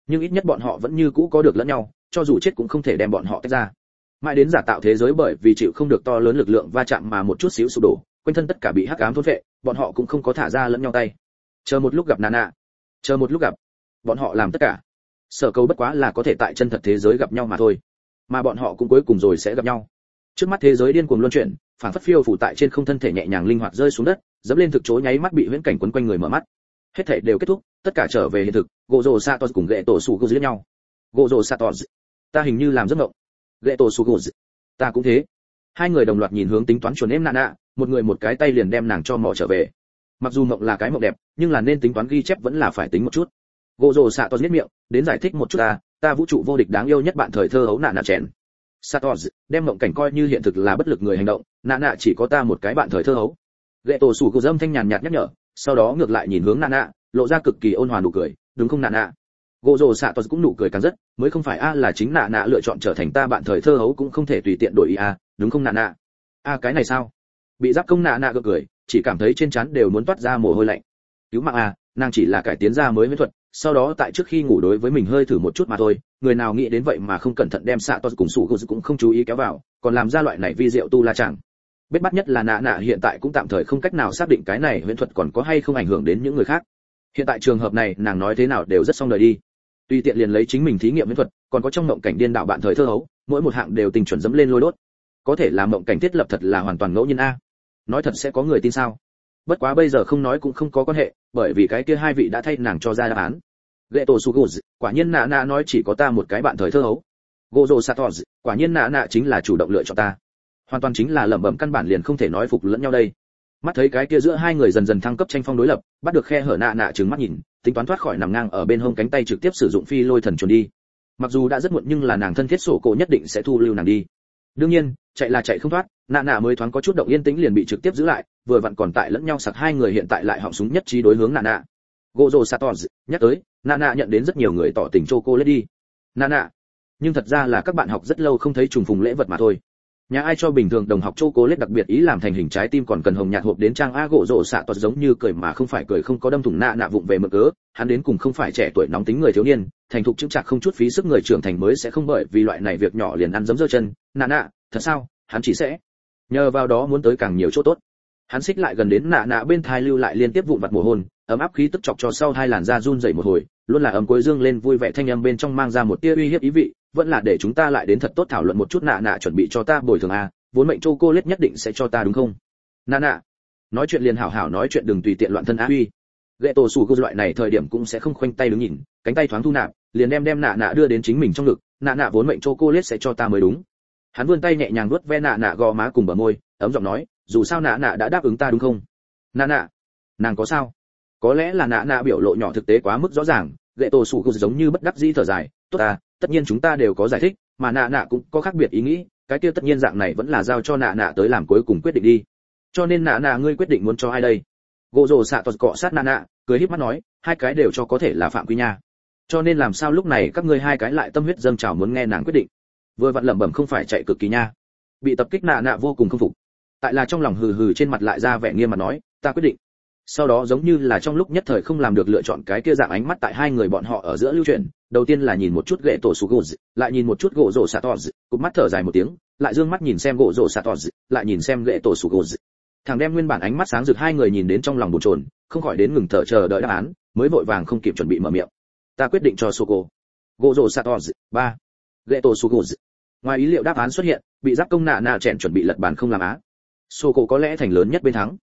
nhưng ít nhất bọn họ vẫn như cũ có được lẫn nhau, cho dù chết cũng không thể đem bọn họ tách ra. Mãi đến giả tạo thế giới bởi vì chịu không được to lớn lực lượng va chạm mà một chút xíu sụp đổ, quanh thân tất cả bị hắc ám thôn phệ, bọn họ cũng không có thả ra lẫn nhau tay. Chờ một lúc gặp Nana, chờ một lúc gặp, bọn họ làm tất cả. Sở cầu bất quá là có thể tại chân thật thế giới gặp nhau mà thôi, mà bọn họ cũng cuối cùng rồi sẽ gặp nhau. Trước mắt thế giới điên cuồng luân chuyển, phảng phất phiêu phủ tại trên không, thân thể nhẹ nhàng linh hoạt rơi xuống đất, dẫm lên thực chỗ nháy mắt bị huyễn cảnh quấn quanh người mở mắt. Hết thảy đều kết thúc, tất cả trở về hiện thực. Gỗ rồ Satos cùng Gệ tổ sủ gỗ giết nhau. Gỗ rồ Satos, ta hình như làm giấc mộng. Gệ tổ sủ gỗ, ta cũng thế. Hai người đồng loạt nhìn hướng tính toán chuẩn em Nana, một người một cái tay liền đem nàng cho mò trở về. Mặc dù mộng là cái mộng đẹp, nhưng là nên tính toán ghi chép vẫn là phải tính một chút. Gỗ rồ Satos nhếch miệng, đến giải thích một chút ta, ta vũ trụ vô địch đáng yêu nhất bạn thời thơ hấu Nana chèn. Satos, đem mộng cảnh coi như hiện thực là bất lực người hành động, Nana chỉ có ta một cái bạn thời thơ hấu. Gệ tổ sủ gỗ dâm thanh nhàn nhạt nhắc nhở, sau đó ngược lại nhìn hướng Nana, lộ ra cực kỳ ôn hòa nụ cười, đúng không Nana? Gỗ rồ Satos cũng nụ cười càng rất, mới không phải a là chính Nana lựa chọn trở thành ta bạn thời thơ hấu cũng không thể tùy tiện đổi ý a, đúng không Nana? A cái này sao? Bị giáp công Nana gượng cười, chỉ cảm thấy trên trán đều muốn toát ra mồ hôi lạnh. Cứu mạng a, nàng chỉ là cải tiến ra mới huyễn thuật, sau đó tại trước khi ngủ đối với mình hơi thử một chút mà thôi, người nào nghĩ đến vậy mà không cẩn thận đem Satos cùng sủ gỗ cũng không chú ý kéo vào, còn làm ra loại này vi diệu tu la chẳng. Biết bắt nhất là nạ nạ hiện tại cũng tạm thời không cách nào xác định cái này huyễn thuật còn có hay không ảnh hưởng đến những người khác. Hiện tại trường hợp này nàng nói thế nào đều rất xong đời đi. Tùy tiện liền lấy chính mình thí nghiệm huyễn thuật, còn có trong mộng cảnh điên đạo bạn thời thơ hấu, mỗi một hạng đều tình chuẩn dẫm lên lôi đốt. Có thể là mộng cảnh thiết lập thật là hoàn toàn ngẫu nhiên a. Nói thật sẽ có người tin sao? Bất quá bây giờ không nói cũng không có quan hệ, bởi vì cái kia hai vị đã thay nàng cho ra đáp án. Geto Suguz, quả nhiên nạ nạ nói chỉ có ta một cái bạn thời thơ hấu. Gojo Satos, quả nhiên nạ nạ chính là chủ động lựa chọn ta. Hoàn toàn chính là lẩm bẩm, căn bản liền không thể nói phục lẫn nhau đây. Mắt thấy cái kia giữa hai người dần dần thăng cấp tranh phong đối lập, bắt được khe hở nạ nạ trừng mắt nhìn, tính toán thoát khỏi nằm ngang ở bên hông cánh tay trực tiếp sử dụng phi lôi thần chuẩn đi. Mặc dù đã rất muộn nhưng là nàng thân thiết sổ cổ nhất định sẽ thu lưu nàng đi. Đương nhiên, chạy là chạy không thoát, nạ nạ mới thoáng có chút động yên tĩnh liền bị trực tiếp giữ lại, vừa vặn còn tại lẫn nhau sặc hai người hiện tại lại họng súng nhất trí đối hướng nạ nạ. Gojo Satos nhắc tới, nạ nạ nhận đến rất nhiều người tỏ tình chocolate đi. Nạ nạ, nhưng thật ra là các bạn học rất lâu không thấy trùng phùng lễ vật mà thôi. Nhà ai cho bình thường đồng học chocolate đặc biệt ý làm thành hình trái tim còn cần hồng nhạt hộp đến trang a. Gojo Satos giống như cười mà không phải cười, không có đâm thủng nạ nạ vụng về mực cớ, hắn đến cùng không phải trẻ tuổi nóng tính người thiếu niên, thành thục chững chạc không chút phí sức người trưởng thành mới sẽ không bởi vì loại này việc nhỏ liền ăn giấm giơ chân. Nạ nạ, thật sao? Hắn chỉ sẽ nhờ vào đó muốn tới càng nhiều chỗ tốt. Hắn xích lại gần đến nạ nạ bên thai lưu lại liên tiếp vụn vặt mồ hôn, ấm áp khí tức chọc cho sau hai làn da run rẩy một hồi, luôn là ấm cuối dương lên vui vẻ thanh âm bên trong mang ra một tia uy hiếp ý vị, vẫn là để chúng ta lại đến thật tốt thảo luận một chút. Nạ nạ chuẩn bị cho ta bồi thường a, vốn mệnh chocolate nhất định sẽ cho ta đúng không? Nạ nạ, nói chuyện liền hảo hảo nói chuyện, đừng tùy tiện loạn thân á uy. Geto Suguz loại này thời điểm cũng sẽ không khoanh tay đứng nhìn, cánh tay thoáng thu nạp, liền đem đem nạ nạ đưa đến chính mình trong ngực, nạ nạ vốn mệnh chocolate sẽ cho ta mới đúng. Hắn vươn tay nhẹ nhàng vuốt ve nạ nạ gò má cùng bờ môi, ấm giọng nói, dù sao nạ nạ đã đáp ứng ta đúng không? Nạ nạ, nàng có sao? Có lẽ là nạ nạ biểu lộ nhỏ thực tế quá mức rõ ràng, Geto Suguz giống như bất đắc dĩ thở dài, tốt ta, tất nhiên chúng ta đều có giải thích, mà nạ nạ cũng có khác biệt ý nghĩ, cái kia tất nhiên dạng này vẫn là giao cho nạ nạ tới làm cuối cùng quyết định đi. Cho nên nạ nạ ngươi quyết định muốn cho ai đây? Gojo Satos cọ sát nạ nạ, cười híp mắt nói, hai cái đều cho có thể là phạm quy nha. Cho nên làm sao lúc này các ngươi hai cái lại tâm huyết dâng trào muốn nghe nàng quyết định? Vừa vặn lẩm bẩm không phải chạy cực kỳ nha. Bị tập kích nạ nạ vô cùng không phục, tại là trong lòng hừ hừ, trên mặt lại ra vẻ nghiêm mặt nói, ta quyết định. Sau đó giống như là trong lúc nhất thời không làm được lựa chọn, cái kia dạng ánh mắt tại hai người bọn họ ở giữa lưu chuyển, đầu tiên là nhìn một chút Geto Suguz, lại nhìn một chút Gojo Satos, cụp mắt thở dài một tiếng, lại dương mắt nhìn xem Gojo Satos, lại nhìn xem Geto Suguz. Thằng đem nguyên bản ánh mắt sáng rực hai người nhìn đến trong lòng bồn chồn, không khỏi đến ngừng thở chờ đợi đáp án, mới vội vàng không kịp chuẩn bị mở miệng. Ta quyết định cho Soko. Gojo Satos, ba. Geto Suguz. Ngoài ý liệu đáp án xuất hiện, bị giáp công nạ nạ chèn chuẩn bị lật bàn không làm á. Soko có lẽ thành lớn nhất bên thắng.